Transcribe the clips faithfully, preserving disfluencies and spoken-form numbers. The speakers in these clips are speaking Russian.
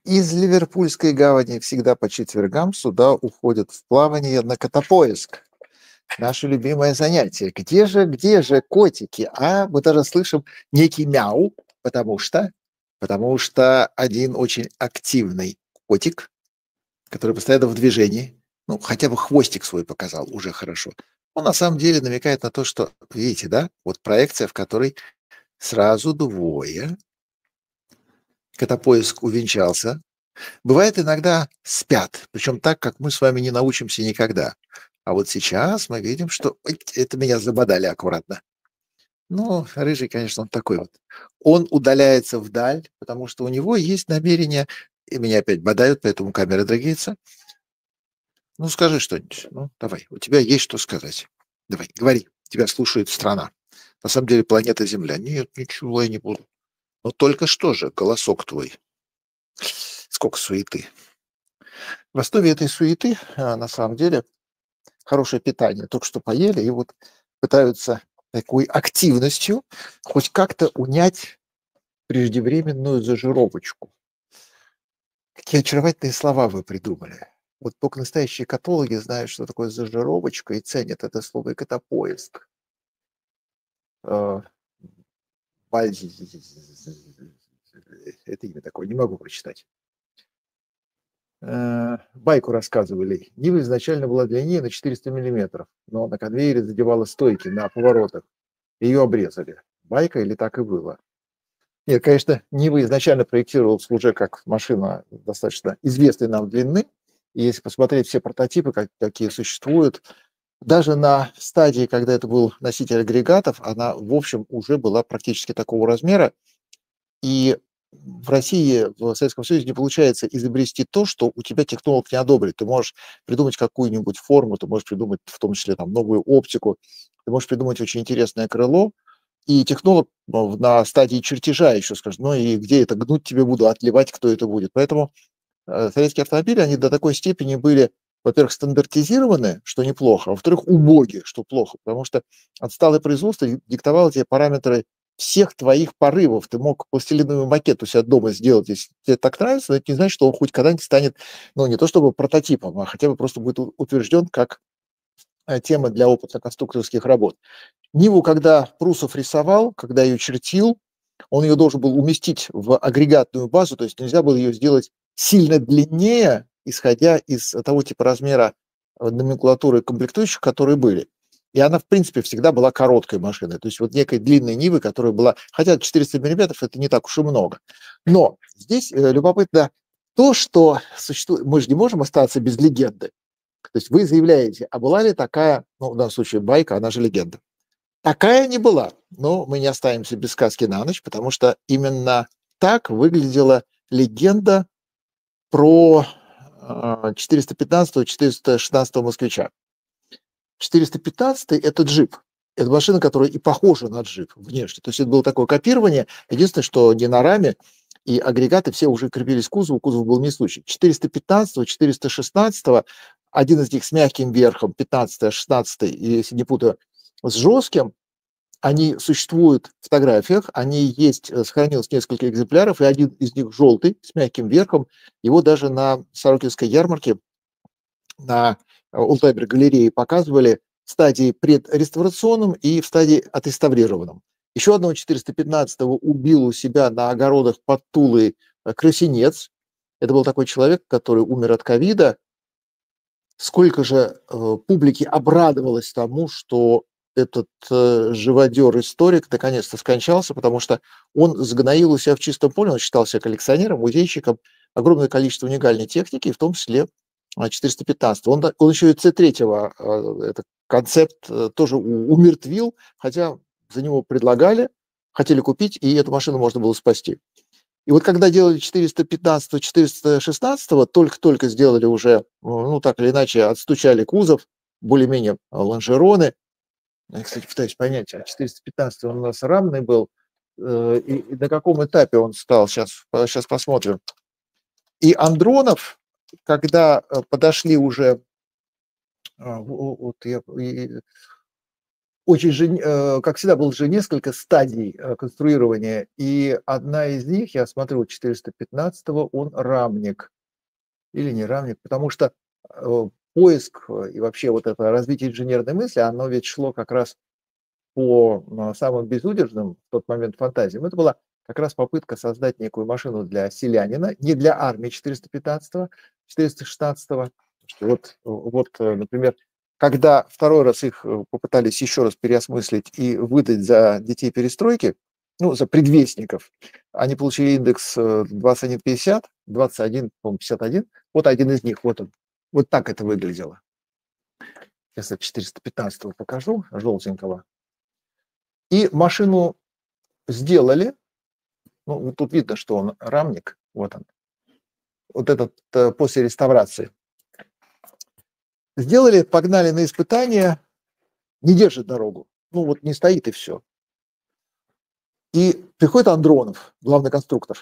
Из Ливерпульской гавани всегда по четвергам суда уходят в плавание на котопоиск. Наше любимое занятие. Где же, где же котики? А мы даже слышим некий мяу, потому что, потому что один очень активный котик, который постоянно в движении, ну, хотя бы хвостик свой показал, уже хорошо. Он на самом деле намекает на то, что, видите, да, вот проекция, в которой сразу двое. Котопоиск увенчался. Бывает, иногда спят, причем так, как мы с вами не научимся никогда. А вот сейчас мы видим, что ой, это меня забодали аккуратно. Ну, рыжий, конечно, он такой вот. Он удаляется вдаль, потому что у него есть намерение, и меня опять бодают, поэтому камера дрыгается. Ну, скажи что-нибудь. Ну, давай, у тебя есть что сказать. Давай, говори. Тебя слушает страна. На самом деле планета Земля. Нет, ничего я не буду. Но только что же голосок твой. Сколько суеты. В основе этой суеты, а, на самом деле, хорошее питание. Только что поели и вот пытаются такой активностью хоть как-то унять преждевременную зажировочку. Какие очаровательные слова вы придумали. Вот только настоящие катологи знают, что такое зажировочка, и ценят это слово и котопоиск. А, Бальзи- Это имя такое, не могу прочитать. Э, Байку рассказывали. Нива изначально была длиннее на четыреста миллиметров, но на конвейере задевала стойки на поворотах. Ее обрезали. Байка или так и было? Нет, конечно, Нива изначально проектировалась уже как машина достаточно известной нам длины. И если посмотреть все прототипы, как, какие существуют, даже на стадии, когда это был носитель агрегатов, она, в общем, уже была практически такого размера. И в России, в Советском Союзе не получается изобрести то, что у тебя технолог не одобрит. Ты можешь придумать какую-нибудь форму, ты можешь придумать в том числе там, новую оптику, ты можешь придумать очень интересное крыло, и технолог ну, на стадии чертежа еще скажет, ну и где это гнуть тебе буду, отливать, кто это будет. Поэтому э, советские автомобили, они до такой степени были, во-первых, стандартизированы, что неплохо, а во-вторых, убоги, что плохо, потому что отсталое производство диктовало тебе параметры всех твоих порывов. Ты мог пластилиновый макет у себя дома сделать, если тебе так нравится, но это не значит, что он хоть когда-нибудь станет, ну, не то чтобы прототипом, а хотя бы просто будет утвержден как э, тема для опытно-конструкторских работ. Ниву, когда Прусов рисовал, когда ее чертил, он ее должен был уместить в агрегатную базу, то есть нельзя было ее сделать сильно длиннее, исходя из того типа размера э, номенклатуры комплектующих, которые были. И она, в принципе, всегда была короткой машиной. То есть вот некой длинной Нивы, которая была... Хотя четыреста миллиметров это не так уж и много. Но здесь э, любопытно то, что существует... Мы же не можем остаться без легенды. То есть вы заявляете, а была ли такая, ну, в данном случае байка, она же легенда. Такая не была, но мы не останемся без сказки на ночь, потому что именно так выглядела легенда про а, четыреста пятнадцатого четыреста шестнадцатого москвича. четыреста пятнадцатый это джип. Это машина, которая и похожа на джип внешне. То есть это было такое копирование. Единственное, что не на раме, и агрегаты все уже крепились к кузову, кузов был несущий. четыреста пятнадцатого четыреста шестнадцатого один из них с мягким верхом, пятнадцатый, шестнадцатый, если не путаю, с жестким, они существуют в фотографиях, они есть, э, сохранилось несколько экземпляров, и один из них желтый, с мягким верхом. Его даже на Сорокинской ярмарке, на Олдтаймер галерее показывали в стадии предреставрационном и в стадии отреставрированном. Еще одного четыреста пятнадцатого убил у себя на огородах под Тулой э, красинец. Это был такой человек, который умер от ковида. Сколько же э, публики обрадовалось тому, что этот э, живодер-историк наконец-то скончался, потому что он сгноил у себя в чистом поле, он считал себя коллекционером, музейщиком, огромное количество уникальной техники, в том числе а, четыреста пятнадцать. Он, он еще и С три, э, этот концепт э, тоже у- умертвил, хотя за него предлагали, хотели купить, и эту машину можно было спасти. И вот когда делали четыреста пятнадцатого, четыреста шестнадцатого, только-только сделали уже, ну, так или иначе, отстучали кузов, более-менее а, лонжероны. Я, кстати, пытаюсь понять, а четыреста пятнадцатый он у нас рамный был, э, и, и на каком этапе он стал, сейчас, сейчас посмотрим. И Андронов, когда э, подошли уже, а, во- вот я, и- очень же, э, как всегда, было же несколько стадий э, конструирования, и одна из них, я смотрю, четыреста пятнадцатого, он рамник или не рамник, потому что э, поиск э, и вообще вот это развитие инженерной мысли, оно ведь шло как раз по э, самым безудержным в тот момент фантазиям. Это была как раз попытка создать некую машину для селянина, не для армии четыреста пятнадцатого, четыреста шестнадцатого. Что Вот, вот, э, например, когда второй раз их э, попытались еще раз переосмыслить и выдать за детей перестройки, ну, за предвестников, они получили индекс э, двадцать один пятьдесят, двадцать один, по-моему, пятьдесят один. Вот один из них, вот он. Вот так это выглядело. Сейчас я четыреста пятнадцатого покажу, желтенького. И машину сделали. Ну, вот тут видно, что он рамник. Вот он. Вот этот э, после реставрации. Сделали, погнали на испытания, не держит дорогу. Ну, вот не стоит и все. И приходит Андронов, главный конструктор.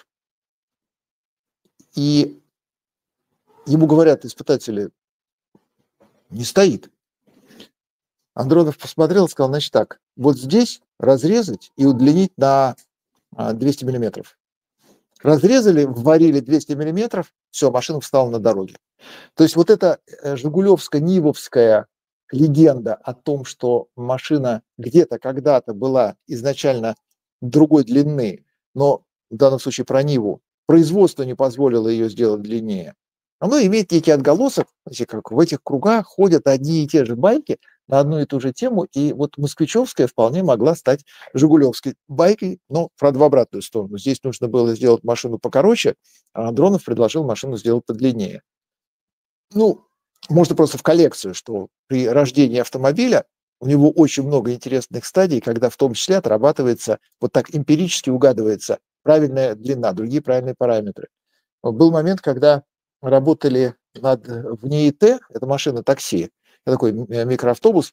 И ему говорят испытатели, не стоит. Андронов посмотрел и сказал, значит так, вот здесь разрезать и удлинить на двести миллиметров. Разрезали, варили двести миллиметров, все, машина встала на дороге. То есть вот эта жигулевско-нивовская легенда о том, что машина где-то когда-то была изначально другой длины, но в данном случае про Ниву, производство не позволило ее сделать длиннее, оно имеет некий отголосок, знаете, как в этих кругах ходят одни и те же байки на одну и ту же тему, и вот москвичевская вполне могла стать жигулевской байкой, но, правда, в обратную сторону. Здесь нужно было сделать машину покороче, а Андронов предложил машину сделать подлиннее. Ну, можно просто в коллекцию, что при рождении автомобиля у него очень много интересных стадий, когда в том числе отрабатывается, вот так эмпирически угадывается правильная длина, другие правильные параметры. Был момент, когда работали над в НИИТ, это машина такси, это такой микроавтобус,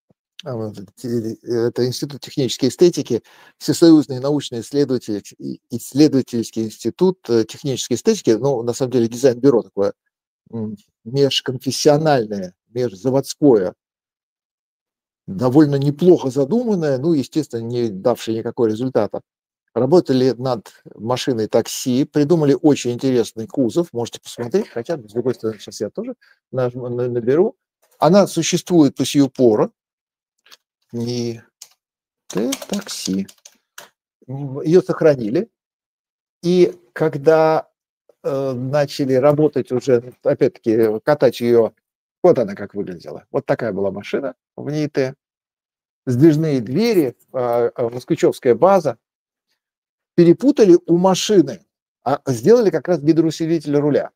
это Институт технической эстетики, Всесоюзный научно-исследовательский исследовательский институт технической эстетики, ну, на самом деле дизайн-бюро такое, межконфессиональное, межзаводское, довольно неплохо задуманное, ну, естественно, не давшее никакого результата. Работали над машиной такси, придумали очень интересный кузов, можете посмотреть, хотя, с другой стороны, сейчас я тоже наберу. Она существует по сию пору, и такси. Ее сохранили, и когда э, начали работать уже, опять-таки, катать ее, вот она как выглядела. Вот такая была машина в НИИТ. Сдвижные двери, э, москвичевская база. Перепутали у машины, а сделали как раз гидроусилитель руля.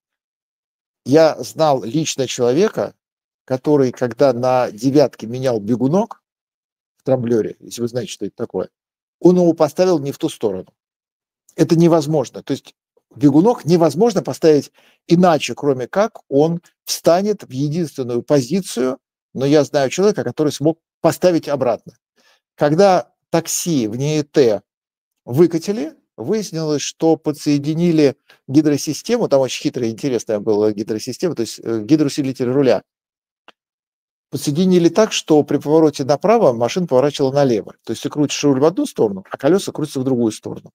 Я знал лично человека, который, когда на девятке менял бегунок в трамблере, если вы знаете, что это такое, он его поставил не в ту сторону. Это невозможно. То есть бегунок невозможно поставить иначе, кроме как он встанет в единственную позицию, но я знаю человека, который смог поставить обратно. Когда такси в НИИТ выкатили, выяснилось, что подсоединили гидросистему, там очень хитрая, интересная была гидросистема, то есть гидроусилитель руля. Подсоединили так, что при повороте направо машина поворачивала налево. То есть ты крутишь руль в одну сторону, а колеса крутятся в другую сторону.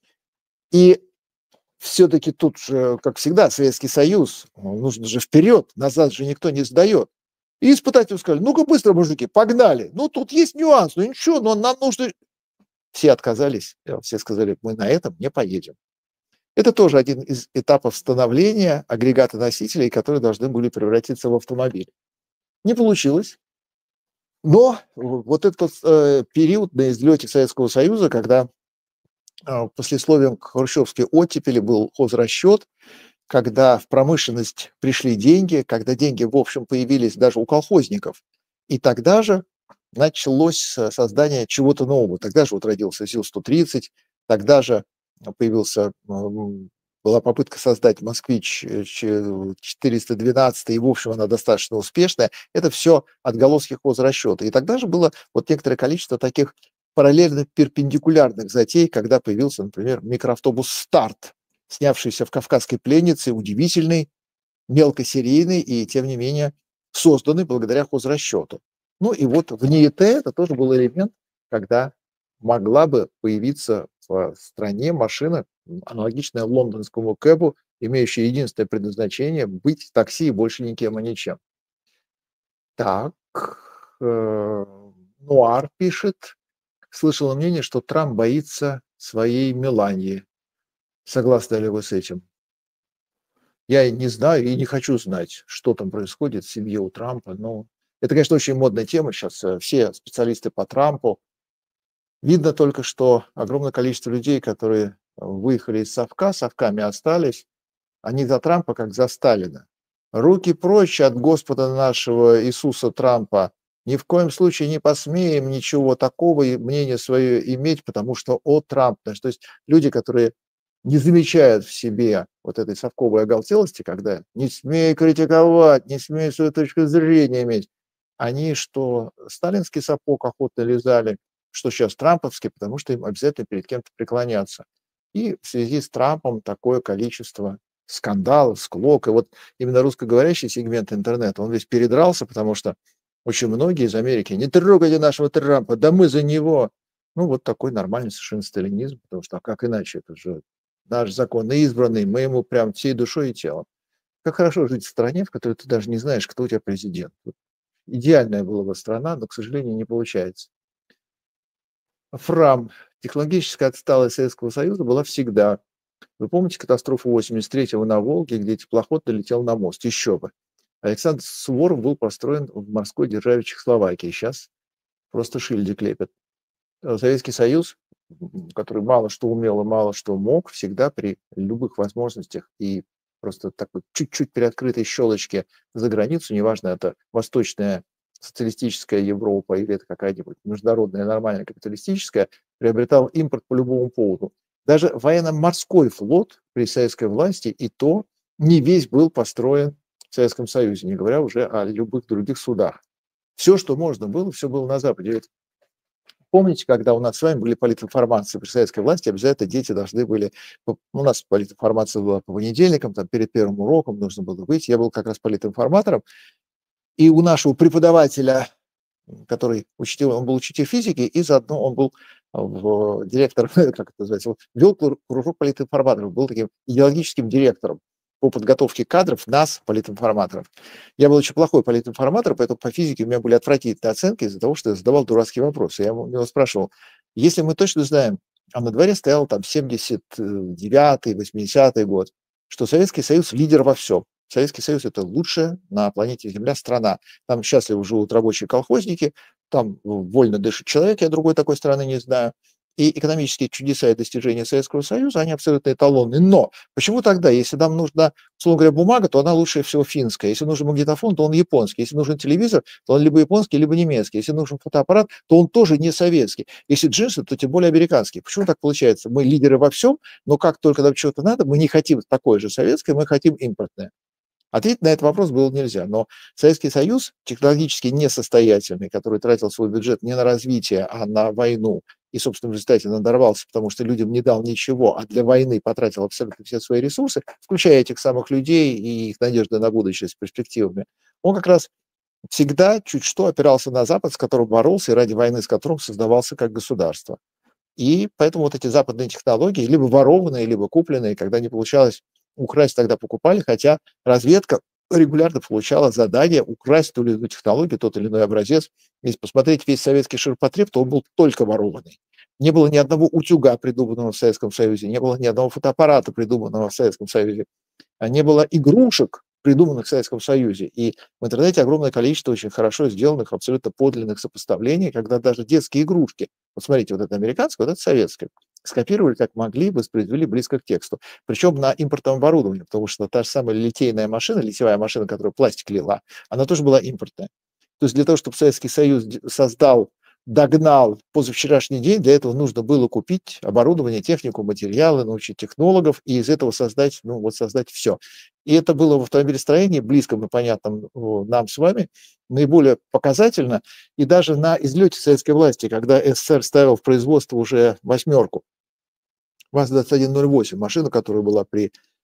И все-таки тут же, как всегда, Советский Союз, нужно же вперед, назад же никто не сдает. И испытатели сказали, ну-ка быстро, мужики, погнали. Ну, тут есть нюанс, ну ничего, но нам нужно... Все отказались, все сказали, мы на этом не поедем. Это тоже один из этапов становления агрегата-носителей, которые должны были превратиться в автомобиль. Не получилось. Но вот этот э, период на излете Советского Союза, когда э, послесловием к хрущевской оттепели был хозрасчет, когда в промышленность пришли деньги, когда деньги, в общем, появились даже у колхозников. И тогда же началось создание чего-то нового. Тогда же вот родился ЗИЛ сто тридцать, тогда же появился, была попытка создать «Москвич» четыреста двенадцать, и, в общем, она достаточно успешная. Это все отголоски хозрасчета. И тогда же было вот некоторое количество таких параллельно перпендикулярных затей, когда появился, например, микроавтобус «Старт», снявшийся в «Кавказской пленнице», удивительный, мелкосерийный и, тем не менее, созданный благодаря хозрасчету. Ну и вот в НИИТ это тоже был элемент, когда могла бы появиться в стране машина, аналогичная лондонскому кэбу, имеющая единственное предназначение быть такси и больше никем и ничем. Так, э, Нуар пишет, слышала мнение, что Трамп боится своей Мелании. Согласны ли вы с этим? Я не знаю и не хочу знать, что там происходит в семье у Трампа, но это, конечно, очень модная тема сейчас. э, Все специалисты по Трампу. Видно только, что огромное количество людей, которые выехали из Совка, Совками остались, они за Трампа, как за Сталина. Руки прочь от Господа нашего Иисуса Трампа. Ни в коем случае не посмеем ничего такого и мнение свое иметь, потому что о Трамп. То есть люди, которые не замечают в себе вот этой совковой оголтелости, когда не смей критиковать, не смей свою точку зрения иметь, они что сталинский сапог охотно лизали, что сейчас трамповский, потому что им обязательно перед кем-то преклоняться. И в связи с Трампом такое количество скандалов, склок. И вот именно русскоговорящий сегмент интернета, он весь передрался, потому что очень многие из Америки: не трогайте нашего Трампа, да мы за него. Ну, вот такой нормальный совершенно сталинизм, потому что а как иначе, это же наш законно избранный, мы ему прям всей душой и телом. Как хорошо жить в стране, в которой ты даже не знаешь, кто у тебя президент. Вот идеальная была бы страна, но, к сожалению, не получается. Фрам. Технологическая отсталость Советского Союза была всегда. Вы помните катастрофу восемьдесят третьего на Волге, где теплоход долетел на мост? Еще бы. Александр Суворов был построен в морской державе Чехословакии. Сейчас просто шильдик лепят. Э, Советский Союз, м, который мало что умел и мало что мог, всегда при любых возможностях и просто такой чуть-чуть приоткрытой щелочке за границу, неважно, это восточная социалистическая Европа или это какая-нибудь международная нормальная капиталистическая, приобретал импорт по любому поводу. Даже военно-морской флот при советской власти и то не весь был построен в Советском Союзе, не говоря уже о любых других судах. Все, что можно было, все было на Западе. Ведь помните, когда у нас с вами были политинформации при советской власти, обязательно дети должны были... п- У нас политинформация была по понедельникам, там перед первым уроком нужно было выйти. Я был как раз политинформатором, и у нашего преподавателя, м, который учитель, он был учитель физики, и заодно он был а, в, директор, как это называется, вот, вел кру- кружок политинформаторов, был таким идеологическим директором по подготовке кадров нас, политинформаторов. Я был очень плохой политинформатор, поэтому по физике у меня были отвратительные оценки из-за того, что я задавал дурацкие вопросы. Я ему- его спрашивал, если мы точно знаем, а на дворе стоял там семьдесят девятый, восьмидесятый год, что Советский Союз лидер во всем. Советский Союз – это лучшая на планете Земля страна. Там счастливо живут рабочие колхозники, там вольно дышит человек, я другой такой страны не знаю. И экономические чудеса и достижения Советского Союза, они абсолютно эталонны. Но почему тогда, если нам нужна, условно говоря, бумага, то она лучше всего финская. Если нужен магнитофон, то он японский. Если нужен телевизор, то он либо японский, либо немецкий. Если нужен фотоаппарат, то он тоже не советский. Если джинсы, то тем более американские. Почему так получается? Мы лидеры во всем, но как только нам чего-то надо, мы не хотим такое же советское, мы хотим импортное. Ответить на этот вопрос было нельзя, но Советский Союз, технологически несостоятельный, который тратил свой бюджет не на развитие, а на войну, и, собственно, в результате надорвался, потому что людям не дал ничего, а для войны потратил абсолютно все свои ресурсы, включая этих самых людей и их надежды на будущее с перспективами, он как раз всегда чуть что опирался на Запад, с которым боролся, и ради войны с которым создавался как государство. И поэтому вот эти западные технологии, либо ворованные, либо купленные, когда не получалось украсть, тогда покупали, хотя разведка регулярно получала задание украсть ту или иную технологию, тот или иной образец. Если посмотреть весь советский ширпотреб, то он был только ворованный. Не было ни одного утюга, придуманного в Советском Союзе, не было ни одного фотоаппарата, придуманного в Советском Союзе, а не было игрушек, придуманных в Советском Союзе. И в интернете огромное количество очень хорошо сделанных, абсолютно подлинных сопоставлений, когда даже детские игрушки, вот смотрите, вот это американское, вот это советское, скопировали как могли, воспроизвели близко к тексту. Причем на импортном оборудовании, потому что та же самая литейная машина, литьевая машина, которая пластик лила, она тоже была импортная. То есть для того, чтобы Советский Союз д- создал, догнал позавчерашний день, для этого нужно было купить оборудование, технику, материалы, научить технологов и из этого создать, ну вот создать все. И это было в автомобилестроении, близком и понятном о, нам с вами, наиболее показательно. И даже на излете советской власти, когда СССР ставил в производство уже восьмерку, ВАЗ двадцать один ноль восемь, машина, которая была при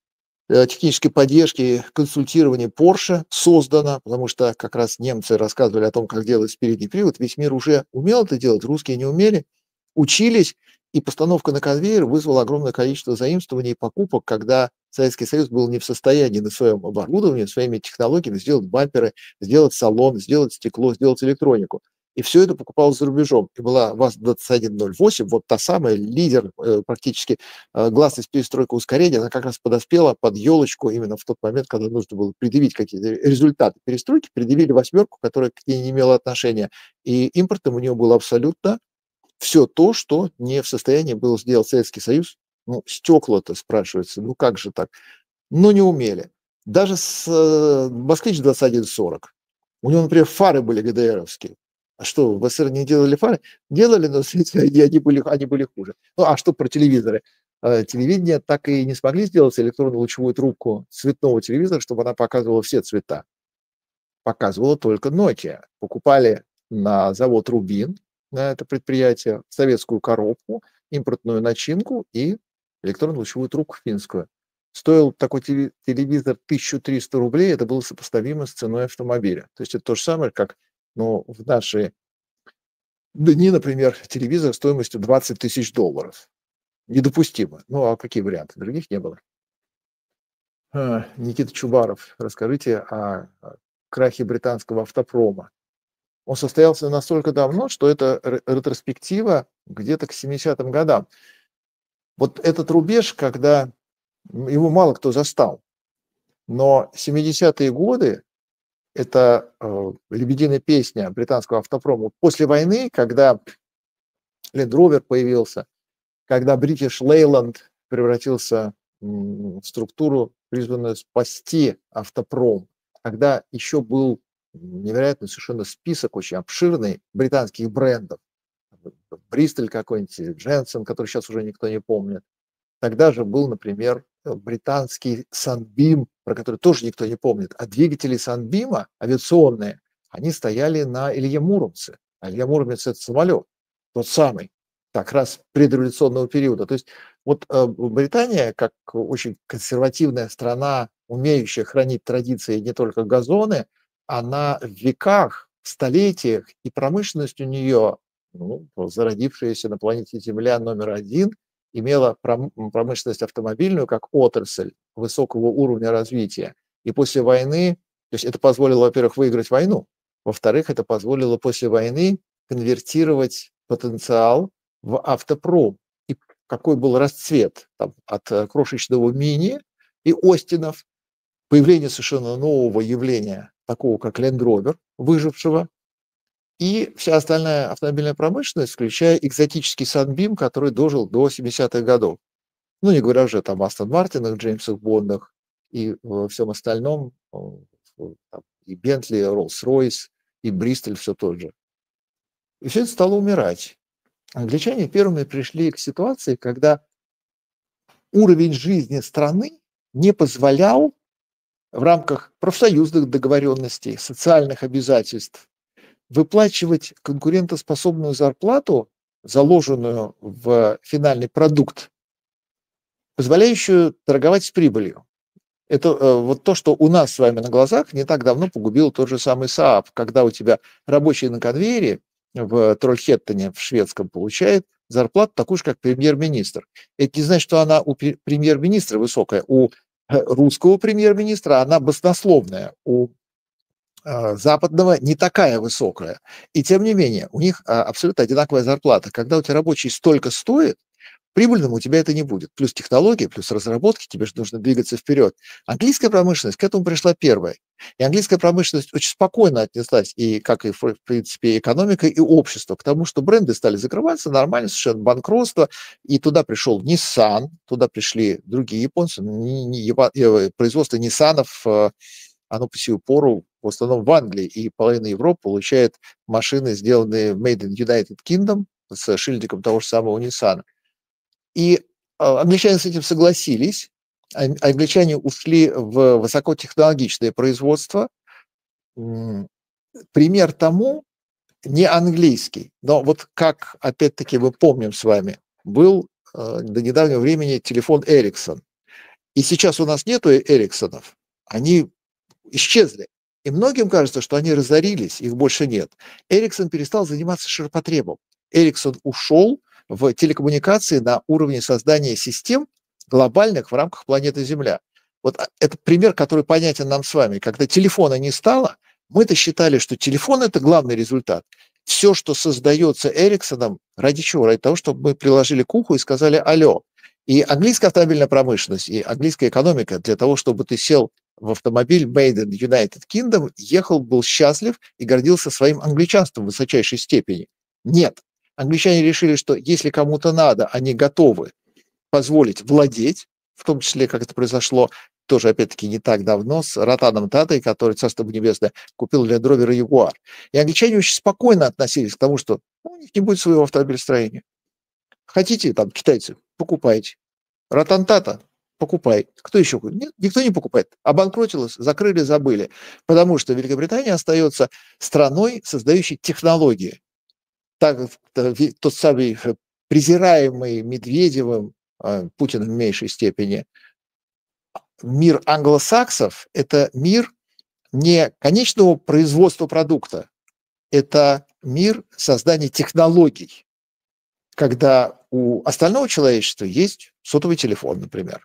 э, технической поддержки, консультирования Porsche создано, потому что как раз немцы рассказывали о том, как делать передний привод. Весь мир уже умел это делать, русские не умели, учились, и постановка на конвейер вызвала огромное количество заимствований и покупок, когда Советский Союз был не в состоянии на своем оборудовании, своими технологиями сделать бамперы, сделать салон, сделать стекло, сделать электронику. И все это покупалось за рубежом. И была ВАЗ двадцать один ноль восемь, вот та самая, лидер э, практически, э, гласность перестройка ускорения, она как раз подоспела под елочку именно в тот момент, когда нужно было предъявить какие-то результаты перестройки, предъявили восьмерку, которая к ней не имела отношения. И импортом у нее было абсолютно все то, что не в состоянии был сделать Советский Союз. Ну, стекла-то, спрашивается, ну как же так? Но не умели. Даже с э, «Москвич» двадцать один сорок. У него, например, фары были ГДРовские. А что, в СССР не делали фары? Делали, но они, они, были, они были хуже. Ну, а что про телевизоры? Э, Телевидение так и не смогли сделать электронно-лучевую трубку цветного телевизора, чтобы она показывала все цвета. Показывала только Nokia. Покупали на завод «Рубин», на это предприятие, советскую коробку, импортную начинку и электронно-лучевую трубку финскую. Стоил такой телевизор тысячу триста рублей, это было сопоставимо с ценой автомобиля. То есть это то же самое, как, ну, в наши дни, например, телевизор стоимостью двадцать тысяч долларов. Недопустимо. Ну, а какие варианты? Других не было. А, Никита Чубаров, расскажите о о крахе британского автопрома. Он состоялся настолько давно, что это ретроспектива где-то к семидесятым годам. Вот этот рубеж, когда его мало кто застал, но семидесятые годы – это э, лебединая песня британского автопрома. После войны, когда Land Rover появился, когда British Leyland превратился в структуру, призванную спасти автопром, когда еще был невероятный совершенно список, очень обширный, британских брендов. Бристоль какой-нибудь, Дженсен, который сейчас уже никто не помнит. Тогда же был, например, британский Sunbeam, про который тоже никто не помнит. А двигатели Sunbeam, авиационные, они стояли на Илье Муромце. А Илья Муромец – это самолет, тот самый, как раз предреволюционного периода. То есть вот э, Британия, как очень консервативная страна, умеющая хранить традиции не только газоны, она в веках, в столетиях, и промышленность у нее, ну, зародившаяся на планете Земля номер один, имела промышленность автомобильную как отрасль высокого уровня развития. И после войны, то есть это позволило, во-первых, выиграть войну, во-вторых, это позволило после войны конвертировать потенциал в автопром. И какой был расцвет там, от крошечного мини и Остинов, появление совершенно нового явления, такого как Land Rover, выжившего, и вся остальная автомобильная промышленность, включая экзотический Sunbeam, который дожил до семидесятых годов. Ну, не говоря уже там о Астон Мартинах, Джеймсах Бондах и во всем остальном, там, и Бентли, Роллс-Ройс, и Бристоль все тот же. И все это стало умирать. Англичане первыми пришли к ситуации, когда уровень жизни страны не позволял в рамках профсоюзных договоренностей, социальных обязательств выплачивать конкурентоспособную зарплату, заложенную в финальный продукт, позволяющую торговать с прибылью. Это э, вот то, что у нас с вами на глазах не так давно погубил тот же самый Saab, когда у тебя рабочий на конвейере в Трольхеттоне в шведском получает зарплату такую же, как премьер-министр. Это не значит, что она у премьер-министра высокая. У русского премьер-министра она баснословная, у западного не такая высокая. И тем не менее, у них абсолютно одинаковая зарплата. Когда у тебя рабочий столько стоит, прибыльным у тебя это не будет. Плюс технологии, плюс разработки, тебе же нужно двигаться вперед. Английская промышленность к этому пришла первой. И английская промышленность очень спокойно отнеслась, и, как и, в принципе, экономика, и общество, к тому, что бренды стали закрываться, нормально, совершенно банкротство, и туда пришел Nissan, туда пришли другие японцы, производство Ниссанов, оно по сию пору в основном в Англии, и половина Европы получает машины, сделанные Made in United Kingdom, с шильдиком того же самого Nissan. И англичане с этим согласились, англичане ушли в высокотехнологичное производство. Пример тому не английский, но вот как, опять-таки, мы помним с вами, был до недавнего времени телефон Ericsson. И сейчас у нас нету Эриксонов, они исчезли. И многим кажется, что они разорились, их больше нет. Эриксон перестал заниматься ширпотребом. Эриксон ушел в телекоммуникации на уровне создания систем глобальных в рамках планеты Земля. Вот это пример, который понятен нам с вами. Когда телефона не стало, мы-то считали, что телефон – это главный результат. Все, что создается Эриксоном, ради чего? Ради того, чтобы мы приложили к уху и сказали «алло». И английская автомобильная промышленность, и английская экономика для того, чтобы ты сел в автомобиль Made in United Kingdom, ехал, был счастлив и гордился своим англичанством в высочайшей степени. Нет. Англичане решили, что если кому-то надо, они готовы позволить владеть, в том числе, как это произошло, тоже, опять-таки, не так давно, с Ротаном Татой, который, царство небесное, купил Land Rover и Jaguar. И англичане очень спокойно относились к тому, что ну, у них не будет своего автомобилестроения. Хотите, там, китайцы, покупайте. Ротан Тата, покупай. Кто еще? Нет, никто не покупает. Обанкротилось, закрыли, забыли. Потому что Великобритания остается страной, создающей технологии. Так, тот самый презираемый Медведевым, Путиным в меньшей степени, мир англосаксов – это мир не конечного производства продукта, это мир создания технологий, когда у остального человечества есть сотовый телефон, например.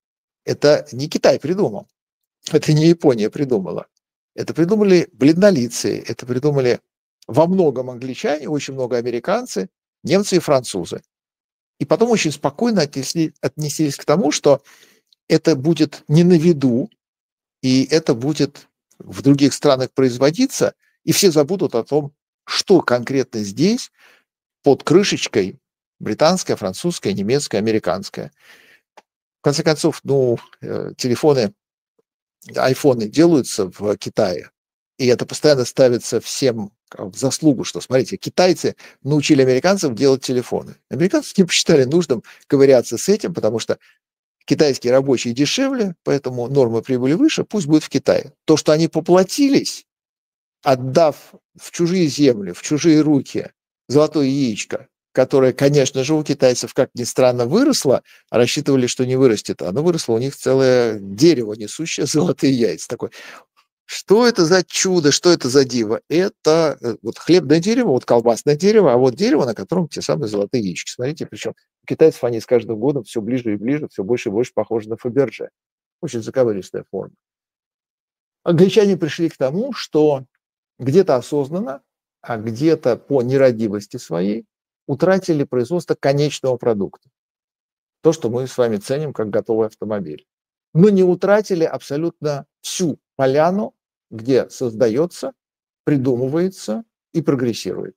Это не Китай придумал, это не Япония придумала. Это придумали бледнолицые, это придумали во многом англичане, очень много американцы, немцы и французы. И потом очень спокойно отнесли, отнеслись к тому, что это будет не на виду, и это будет в других странах производиться, и все забудут о том, что конкретно здесь под крышечкой британская, французская, немецкая, американская. В конце концов, ну, телефоны, айфоны делаются в Китае, и это постоянно ставится всем в заслугу, что, смотрите, китайцы научили американцев делать телефоны. Американцы не посчитали нужным ковыряться с этим, потому что китайские рабочие дешевле, поэтому нормы прибыли выше, пусть будет в Китае. То, что они поплатились, отдав в чужие земли, в чужие руки золотое яичко, которое, конечно же, у китайцев, как ни странно, выросло, а рассчитывали, что не вырастет. Оно выросло, у них целое дерево, несущее золотые яйца. Такое. Что это за чудо, что это за диво? Это вот хлебное дерево, вот колбасное дерево, а вот дерево, на котором те самые золотые яички. Смотрите, причем у китайцев они с каждым годом все ближе и ближе, все больше и больше похожи на Фаберже. Очень заковыристая форма. Англичане пришли к тому, что где-то осознанно, а где-то по нерадивости своей утратили производство конечного продукта. То, что мы с вами ценим как готовый автомобиль. Но не утратили абсолютно всю поляну, где создается, придумывается и прогрессирует.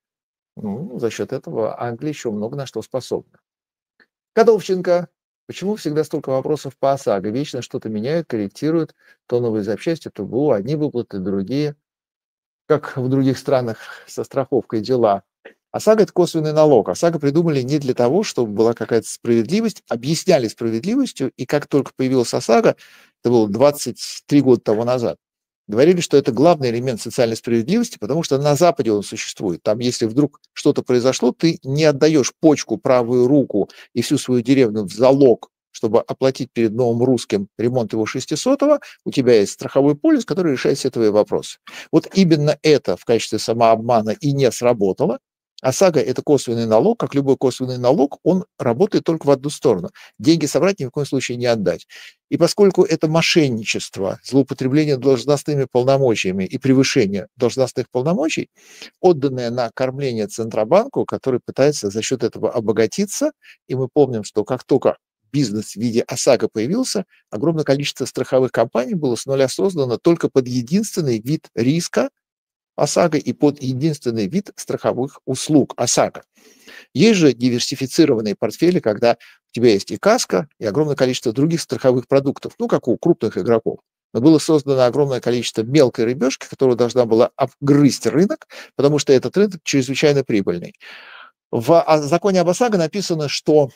Ну, за счет этого Англия еще много на что способна. Котовченко. Почему всегда столько вопросов по ОСАГО? Вечно что-то меняют, корректируют, то новые запчасти, то БУ, одни выплаты, другие. Как в других странах со страховкой дела. ОСАГО – это косвенный налог. ОСАГО придумали не для того, чтобы была какая-то справедливость, объясняли справедливостью, и как только появилась ОСАГО, это было двадцать три года тому назад, говорили, что это главный элемент социальной справедливости, потому что на Западе он существует. Там, если вдруг что-то произошло, ты не отдаешь почку, правую руку и всю свою деревню в залог, чтобы оплатить перед новым русским ремонт его шестисотого, у тебя есть страховой полис, который решает все твои вопросы. Вот именно это в качестве самообмана и не сработало. ОСАГО – это косвенный налог, как любой косвенный налог, он работает только в одну сторону. Деньги собрать ни в коем случае не отдать. И поскольку это мошенничество, злоупотребление должностными полномочиями и превышение должностных полномочий, отданное на кормление Центробанку, который пытается за счет этого обогатиться, и мы помним, что как только бизнес в виде ОСАГО появился, огромное количество страховых компаний было с нуля создано только под единственный вид риска ОСАГО и под единственный вид страховых услуг ОСАГО. Есть же диверсифицированные портфели, когда у тебя есть и каска, и огромное количество других страховых продуктов, ну, как у крупных игроков. Но было создано огромное количество мелкой рыбешки, которая должна была обгрызть рынок, потому что этот рынок чрезвычайно прибыльный. В законе об ОСАГО написано, что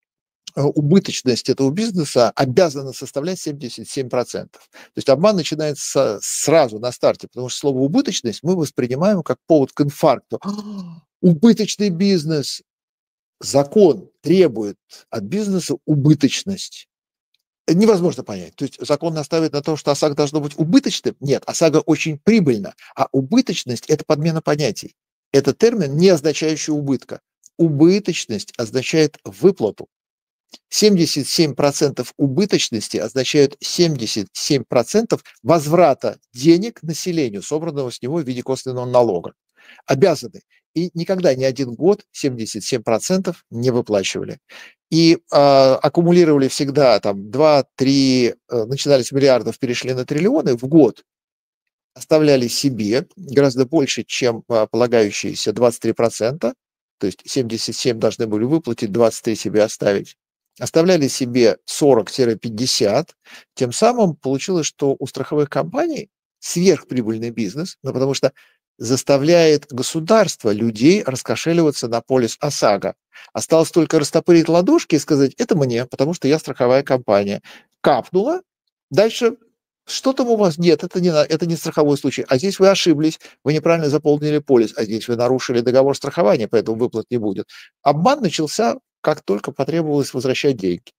убыточность этого бизнеса обязана составлять семьдесят семь процентов. То есть обман начинается сразу на старте, потому что слово «убыточность» мы воспринимаем как повод к инфаркту. Убыточный бизнес. Закон требует от бизнеса убыточность. невозможно понять. То есть закон настаивает на том, что ОСАГО должно быть убыточным? Нет, ОСАГО очень прибыльно, а убыточность – это подмена понятий. Это термин, не означающий убытка. Убыточность означает выплату. семьдесят семь процентов убыточности означают семьдесят семь процентов возврата денег населению, собранного с него в виде косвенного налога. Обязаны. И никогда ни один год семьдесят семь процентов не выплачивали. И э, аккумулировали всегда там два-три, э, начинали с миллиардов, перешли на триллионы в год, оставляли себе гораздо больше, чем э, полагающиеся двадцать три процента, то есть семьдесят семь должны были выплатить, двадцать три себе оставить. Оставляли себе сорок-пятьдесят, тем самым получилось, что у страховых компаний сверхприбыльный бизнес, ну, потому что заставляет государство людей раскошеливаться на полис ОСАГО. Осталось только растопырить ладошки и сказать, это мне, потому что я страховая компания. Капнуло, дальше что там у вас? Нет, это не, это не страховой случай. А здесь вы ошиблись, вы неправильно заполнили полис, а здесь вы нарушили договор страхования, поэтому выплат не будет. Обман начался, как только потребовалось возвращать деньги.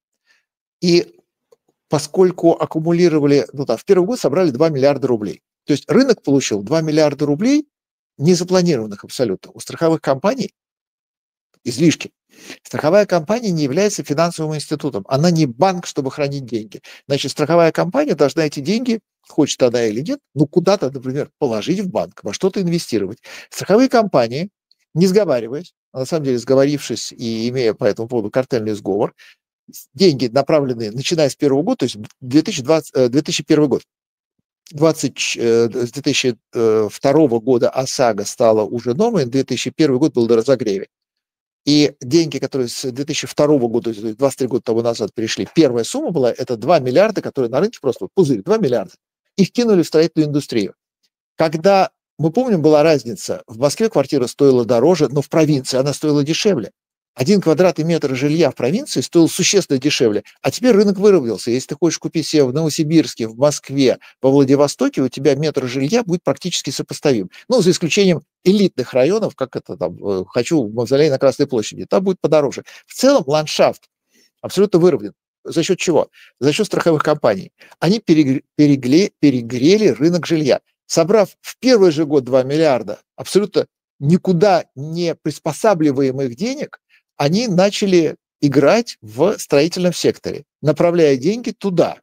И поскольку аккумулировали, ну да, в первый год собрали два миллиарда рублей. То есть рынок получил два миллиарда рублей, не запланированных абсолютно. У страховых компаний излишки. Страховая компания не является финансовым институтом. Она не банк, чтобы хранить деньги. Значит, страховая компания должна эти деньги, хочет она или нет, ну куда-то, например, положить в банк, во что-то инвестировать. Страховые компании, не сговариваясь, а на самом деле сговорившись и имея по этому поводу картельный сговор, деньги, направленные, начиная с первого года, то есть две тысячи двадцатый, две тысячи первый год, двадцать, с две тысячи второго года ОСАГО стала уже нормой, две тысячи первый год был до разогреве. И деньги, которые с две тысячи второго года, двадцать три года тому назад пришли, первая сумма была, это два миллиарда, которые на рынке просто пузырь, два миллиарда. Их кинули в строительную индустрию. Когда, мы помним, была разница, в Москве квартира стоила дороже, но в провинции она стоила дешевле. Один квадратный метр жилья в провинции стоил существенно дешевле. А теперь рынок выровнялся. Если ты хочешь купить себе в Новосибирске, в Москве, во Владивостоке, у тебя метр жилья будет практически сопоставим. Ну, за исключением элитных районов, как это там, хочу в мавзолей на Красной площади, там будет подороже. В целом ландшафт абсолютно выровнен. За счет чего? За счет страховых компаний. Они перегре, перегре, перегрели рынок жилья. Собрав в первый же год два миллиарда абсолютно никуда не приспосабливаемых денег, они начали играть в строительном секторе, направляя деньги туда.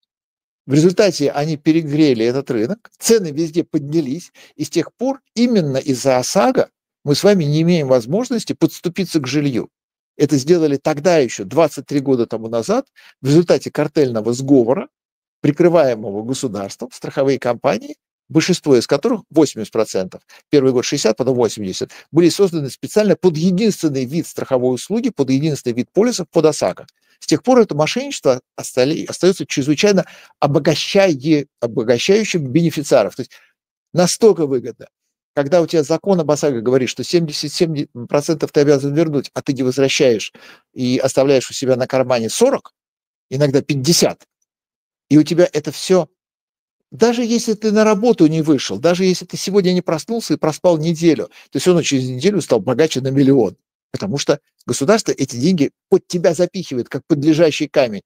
В результате они перегрели этот рынок, цены везде поднялись, и с тех пор именно из-за ОСАГО мы с вами не имеем возможности подступиться к жилью. Это сделали тогда еще, двадцать три года тому назад, в результате картельного сговора, прикрываемого государством, страховые компании, большинство из которых, восемьдесят процентов, первый год шестьдесят, потом восемьдесят, были созданы специально под единственный вид страховой услуги, под единственный вид полисов, под ОСАГО. С тех пор это мошенничество остается чрезвычайно обогащая, обогащающим бенефициаров. То есть настолько выгодно. Когда у тебя закон об ОСАГО говорит, что семьдесят семь процентов ты обязан вернуть, а ты не возвращаешь и оставляешь у себя на кармане сорок, иногда пятьдесят, и у тебя это все... Даже если ты на работу не вышел, даже если ты сегодня не проснулся и проспал неделю, ты все равно через неделю стал богаче на миллион. Потому что государство эти деньги под тебя запихивает, как под лежащий камень.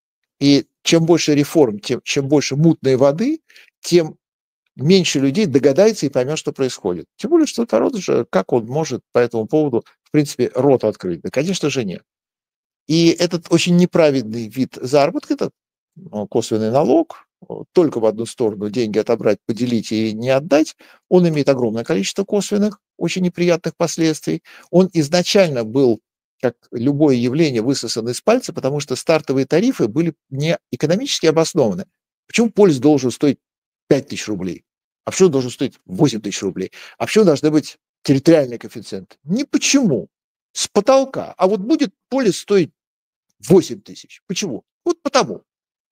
И чем больше реформ, тем, чем больше мутной воды, тем меньше людей догадается и поймет, что происходит. Тем более, что народ же, как он может по этому поводу, в принципе, рот открыть? Да, конечно же, нет. И этот очень неправедный вид заработка, это косвенный налог, только в одну сторону деньги отобрать, поделить и не отдать, он имеет огромное количество косвенных, очень неприятных последствий. Он изначально был, как любое явление, высосан из пальца, потому что стартовые тарифы были не экономически обоснованы. Почему полис должен стоить пять тысяч рублей? А почему он должен стоить восемь тысяч рублей? А почему должны быть территориальные коэффициенты? Не почему. С потолка. А вот будет полис стоить восемь тысяч. Почему? Вот потому.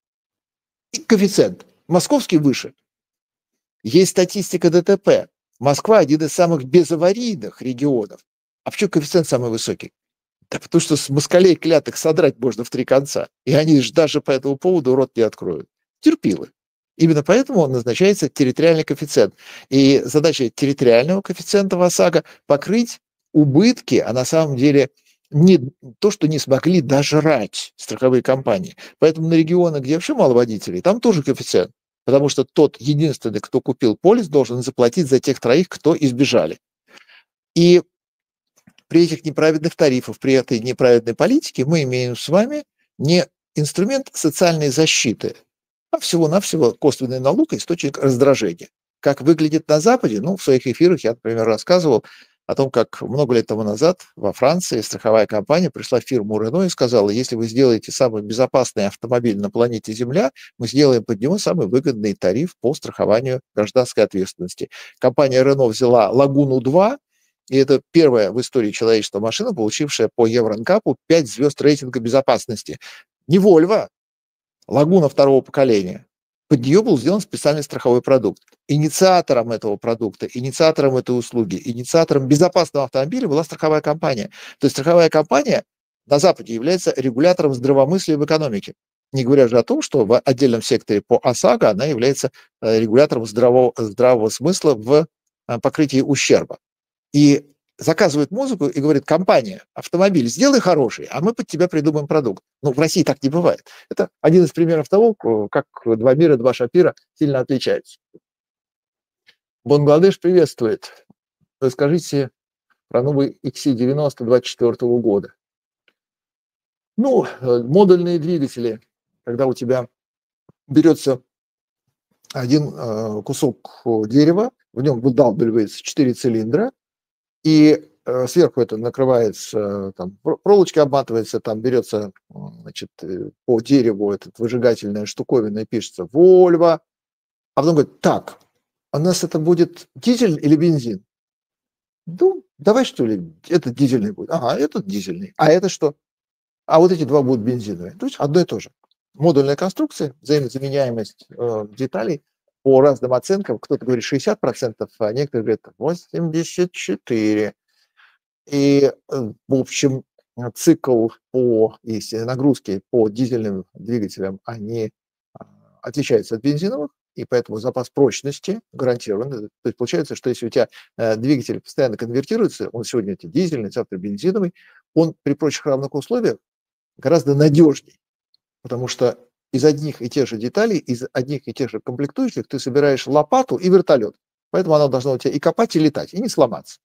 И коэффициент. Московский выше. Есть статистика ДТП. Москва один из самых безаварийных регионов. А почему коэффициент самый высокий? Да потому что с москалей клятых содрать можно в три конца. И они же даже по этому поводу рот не откроют. Терпилы. Именно поэтому назначается территориальный коэффициент. И задача территориального коэффициента в ОСАГО покрыть убытки, а на самом деле Не то, что не смогли дожрать страховые компании. Поэтому на регионы, где вообще мало водителей, там тоже коэффициент. Потому что тот единственный, кто купил полис, должен заплатить за тех троих, кто избежали. И при этих неправедных тарифах, при этой неправедной политике мы имеем с вами не инструмент социальной защиты, а всего-навсего косвенный налог и источник раздражения. Как выглядит на Западе? Ну, в своих эфирах я, например, рассказывал о том, как много лет тому назад во Франции страховая компания пришла в фирму Renault и сказала: если вы сделаете самый безопасный автомобиль на планете Земля, мы сделаем под него самый выгодный тариф по страхованию гражданской ответственности. Компания Renault взяла Лагуну два, и это первая в истории человечества машина, получившая по Евронкапу пять звезд рейтинга безопасности. Не Volvo, Лагуна второго поколения. Под нее был сделан специальный страховой продукт. Инициатором этого продукта, инициатором этой услуги, инициатором безопасного автомобиля была страховая компания. То есть страховая компания на Западе является регулятором здравомыслия в экономике. Не говоря же о том, что в отдельном секторе по ОСАГО она является регулятором здравого, здравого смысла в покрытии ущерба. И заказывает музыку и говорит: компания, автомобиль, сделай хороший, а мы под тебя придумаем продукт. Ну, в России так не бывает. Это один из примеров того, как два мира, два шапира сильно отличаются. Бангладеш приветствует. Расскажите про новый икс си девяносто двадцать четвёртого года. Ну, модульные двигатели, когда у тебя берется один кусок дерева, в нем выдалбливается четыре цилиндра, и э, сверху это накрывается, там, проволочки обматывается, там берется, значит, по дереву этот выжигательная штуковина и пишется Volvo. А потом говорит: так, у нас это будет дизель или бензин? Ну, давай, что ли, этот дизельный будет. Ага, этот дизельный. А это что? А вот эти два будут бензиновые. То есть одно и то же. Модульная конструкция, взаимозаменяемость э, деталей по разным оценкам. Кто-то говорит шестьдесят процентов, а некоторые говорят восемьдесят четыре процента. И, в общем, цикл по, если нагрузки по дизельным двигателям, они отличаются от бензиновых, и поэтому запас прочности гарантирован. То есть получается, что если у тебя двигатель постоянно конвертируется, он сегодня это дизельный, завтра бензиновый, он при прочих равных условиях гораздо надежней, потому что из одних и тех же деталей, из одних и тех же комплектующих ты собираешь лопату и вертолет. Поэтому она должна у тебя и копать, и летать, и не сломаться.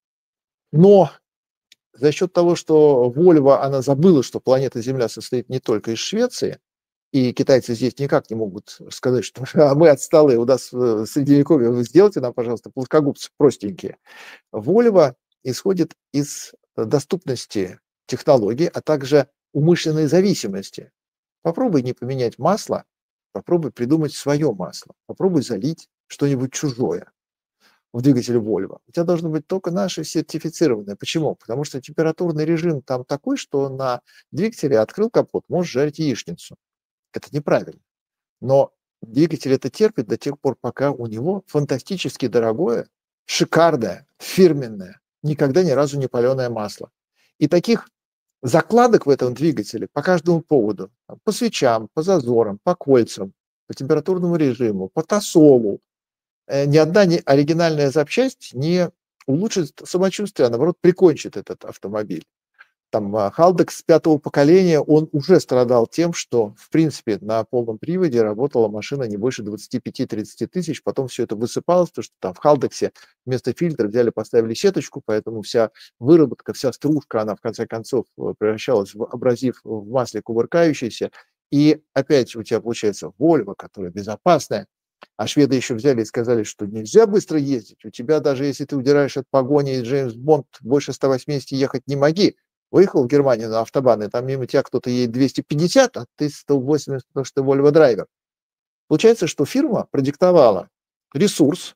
Но за счет того, что Volvo, она забыла, что планета Земля состоит не только из Швеции, и китайцы здесь никак не могут сказать, что а мы отсталые, у нас в Средневековье, вы сделайте нам, пожалуйста, плоскогубцы простенькие. Volvo исходит из доступности технологий, а также умышленной зависимости. Попробуй не поменять масло, попробуй придумать свое масло, попробуй залить что-нибудь чужое в двигателе Volvo. У тебя должно быть только наши сертифицированные. Почему? Потому что температурный режим там такой, что на двигателе открыл капот, можешь жарить яичницу. Это неправильно. Но двигатель это терпит до тех пор, пока у него фантастически дорогое, шикарное, фирменное, никогда ни разу не паленое масло. И таких закладок в этом двигателе по каждому поводу, по свечам, по зазорам, по кольцам, по температурному режиму, по тосолу, ни одна не оригинальная запчасть не улучшит самочувствие, а наоборот прикончит этот автомобиль. Там Haldex пятого поколения, он уже страдал тем, что, в принципе, на полном приводе работала машина не больше двадцать пять - тридцать тысяч, потом все это высыпалось, потому что там в Haldex вместо фильтра взяли, поставили сеточку, поэтому вся выработка, вся стружка, она в конце концов превращалась в абразив в масле кувыркающийся, и опять у тебя получается Volvo, которая безопасная, а шведы еще взяли и сказали, что нельзя быстро ездить, у тебя даже если ты удираешь от погони и Джеймс Бонд больше ста восьмидесяти ехать не моги. Выехал в Германию на автобаны, там мимо тебя кто-то едет двести пятьдесят, а ты сто восемьдесят, потому что ты Volvo драйвер. Получается, что фирма продиктовала ресурс,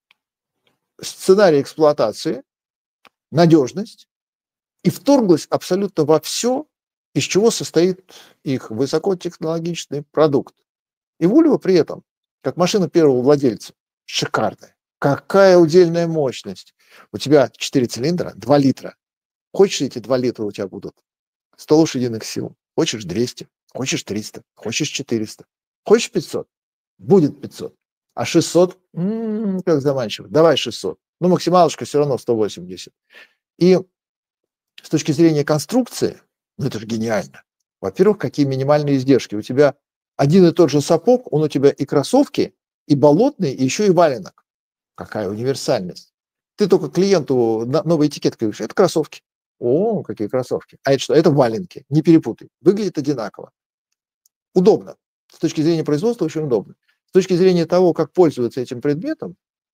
сценарий эксплуатации, надежность и вторглась абсолютно во все, из чего состоит их высокотехнологичный продукт. И Volvo при этом, как машина первого владельца, шикарная. Какая удельная мощность. У тебя четыре цилиндра, два литра. Хочешь, эти два литра у тебя будут сто лошадиных сил, хочешь двести, хочешь триста, хочешь четыреста, хочешь пятьсот, будет пятьсот, а шестьсот, м-м, как заманчиво, давай шестьсот, ну максималочка все равно сто восемьдесят. И С точки зрения конструкции, ну это же гениально. Во-первых, какие минимальные издержки. У тебя один и тот же сапог, он у тебя и кроссовки, и болотный, и еще и валенок. Какая универсальность. Ты только клиенту новый этикет говоришь, это кроссовки. О, какие кроссовки. А это что? Это валенки. Не перепутай. Выглядит одинаково. Удобно. С точки зрения производства очень удобно. С точки зрения того, как пользоваться этим предметом,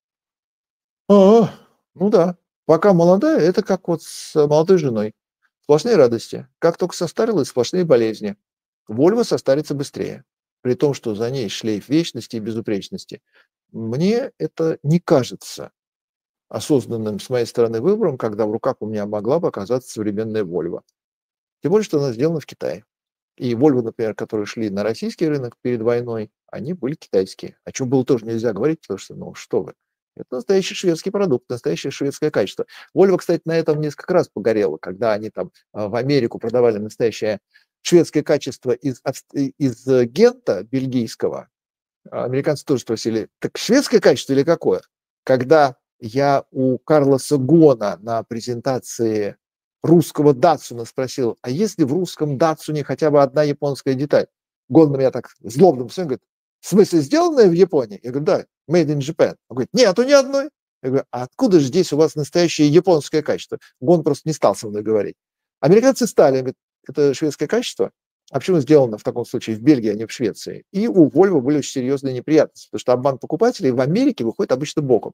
а, ну да, пока молодая, это как вот с молодой женой. Сплошные радости. Как только состарилась, сплошные болезни. Вольво состарится быстрее. При том, что за ней шлейф вечности и безупречности. Мне это не кажется осознанным с моей стороны выбором, когда в руках у меня могла бы оказаться современная Вольво. Тем более, что она сделана в Китае. И Volvo, например, которые шли на российский рынок перед войной, они были китайские. О чем было тоже нельзя говорить, потому что, ну что вы, это настоящий шведский продукт, настоящее шведское качество. Volvo, кстати, на этом несколько раз погорело, когда они там в Америку продавали настоящее шведское качество из, из Гента бельгийского. Американцы тоже спросили, так шведское качество или какое? Когда я у Карлоса Гона на презентации русского Датсуна спросил, а есть ли в русском Датсуне хотя бы одна японская деталь? Гон на меня так злобно посмотрел, говорит, в смысле сделанная в Японии? Я говорю, да, made in Japan. Он говорит, нету ни одной. Я говорю, а откуда же здесь у вас настоящее японское качество? Гон просто не стал со мной говорить. Американцы стали, говорят, это шведское качество. А почему сделано в таком случае в Бельгии, а не в Швеции? И у Volvo были очень серьезные неприятности, потому что обман покупателей в Америке выходит обычно боком.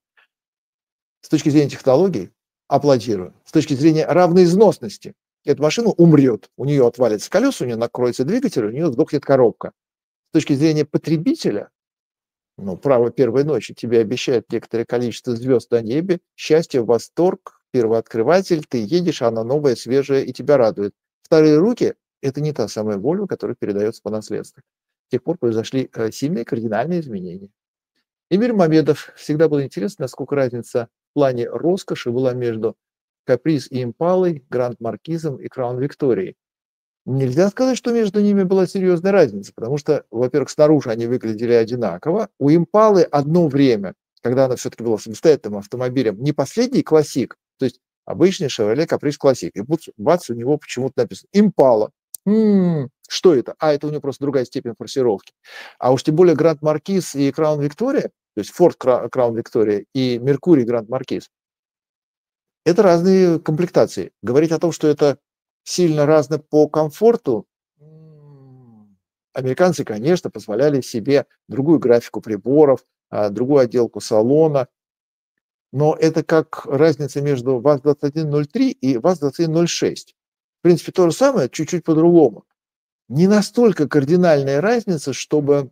С точки зрения технологий, аплодирую. С точки зрения равноизносности, эта машина умрет, у нее отвалится колеса, у нее накроется двигатель, у нее сдохнет коробка. С точки зрения потребителя, ну, право первой ночи тебе обещают некоторое количество звезд на небе, счастье, восторг, первооткрыватель, ты едешь, она новая, свежая и тебя радует. Вторые руки – это не та самая Volvo, которая передается по наследству. С тех пор произошли сильные кардинальные изменения. Эмир Мамедов, всегда было интересно, насколько разница в плане роскоши была между Каприз и Импалой, Гранд Маркизом и Краун Викторией. Нельзя сказать, что между ними была серьезная разница, потому что, во-первых, снаружи они выглядели одинаково. У Импалы одно время, когда она все-таки была самостоятельным автомобилем, не последний классик, то есть обычный Chevrolet Caprice Classic, и бац, у него почему-то написано Импала. М-м, что это? А, это у него просто другая степень форсировки. А уж тем более Гранд Маркиз и Краун Виктория, то есть Ford Crown Victoria и Mercury Grand Marquis, это разные комплектации. Говорить о том, что это сильно разно по комфорту, американцы, конечно, позволяли себе другую графику приборов, другую отделку салона, но это как разница между ВАЗ двадцать один ноль три и ВАЗ двадцать один ноль шесть. В принципе, то же самое, чуть-чуть по-другому. Не настолько кардинальная разница, чтобы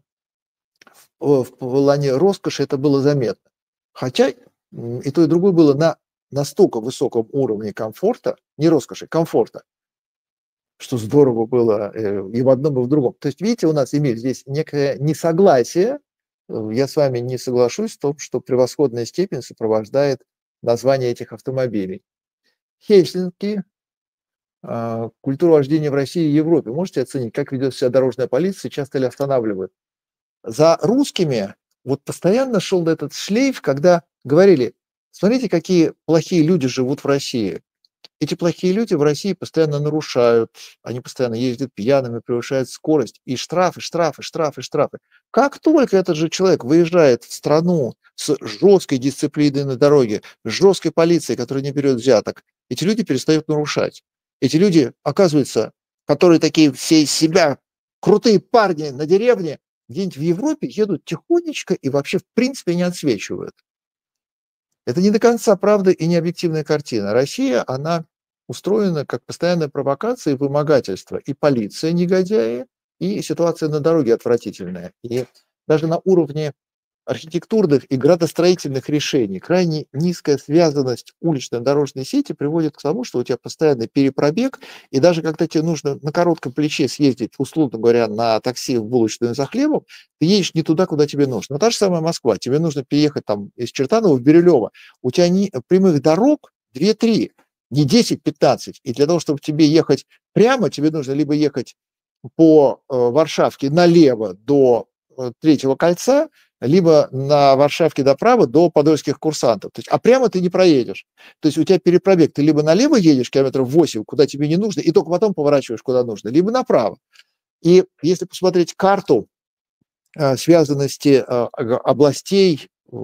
в плане роскоши это было заметно. Хотя и то, и другое было на настолько высоком уровне комфорта, не роскоши, комфорта, что здорово было и в одном, и в другом. То есть, видите, у нас, Эмиль, здесь некое несогласие. Я с вами не соглашусь в том, что превосходная степень сопровождает название этих автомобилей. Хельсинки, культуру вождения в России и Европе. Можете оценить, как ведет себя дорожная полиция, часто ли останавливают? За русскими вот постоянно шел этот шлейф, когда говорили, смотрите, какие плохие люди живут в России. Эти плохие люди в России постоянно нарушают, они постоянно ездят пьяными, превышают скорость, и штрафы, штрафы, штрафы, штрафы. Как только этот же человек выезжает в страну с жесткой дисциплиной на дороге, с жесткой полицией, которая не берет взяток, эти люди перестают нарушать. Эти люди, оказывается, которые такие все из себя крутые парни на деревне, где-нибудь в Европе едут тихонечко и вообще в принципе не отсвечивают. Это не до конца правда и не объективная картина. Россия, она устроена как постоянная провокация и вымогательство. И полиция негодяи, и ситуация на дороге отвратительная. И даже на уровне архитектурных и градостроительных решений крайне низкая связанность улично-дорожной сети приводит к тому, что у тебя постоянный перепробег, и даже когда тебе нужно на коротком плече съездить, условно говоря, на такси в булочную за хлебом, ты едешь не туда, куда тебе нужно. Но та же самая Москва, тебе нужно переехать там из Чертанова в Бирюлево, у тебя не, прямых дорог две-три, не десять-пятнадцать, и для того, чтобы тебе ехать прямо, тебе нужно либо ехать по э, Варшавке налево до э, Третьего кольца, либо на Варшавке направо до подольских курсантов. То есть, а прямо ты не проедешь. То есть у тебя перепробег, ты либо налево едешь километров восемь, куда тебе не нужно, и только потом поворачиваешь, куда нужно, либо направо. И если посмотреть карту э, связанности э, областей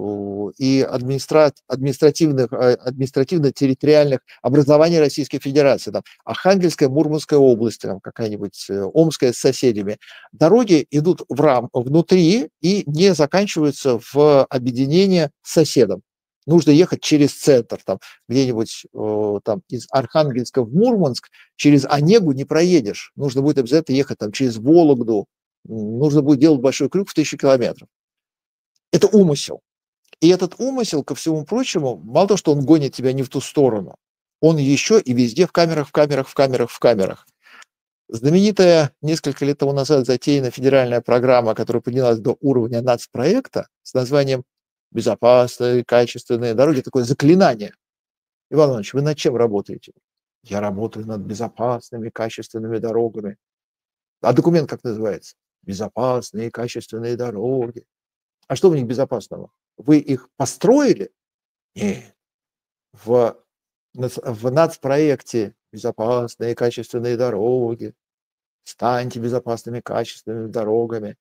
и администра... административных, э, административно-территориальных образований Российской Федерации, там, Архангельская, Мурманская область, там, какая-нибудь э, Омская с соседями, дороги идут в рам... внутри и не заканчиваются в объединении с соседом. Нужно ехать через центр, там, где-нибудь э, там, из Архангельска в Мурманск, через Онегу не проедешь. Нужно будет обязательно ехать там, через Вологду, нужно будет делать большой крюк в тысячу километров. Это умысел. И этот умысел, ко всему прочему, мало того, что он гонит тебя не в ту сторону, он еще и везде в камерах, в камерах, в камерах, в камерах. Знаменитая несколько лет тому назад затеяна федеральная программа, которая поднялась до уровня нацпроекта с названием «Безопасные, качественные дороги», такое заклинание. Иван Иванович, вы над чем работаете? Я работаю над безопасными, качественными дорогами. А документ как называется? Безопасные, качественные дороги. А что в них безопасного? Вы их построили? Нет. В, в нацпроекте «Безопасные, качественные дороги», станьте безопасными, качественными дорогами.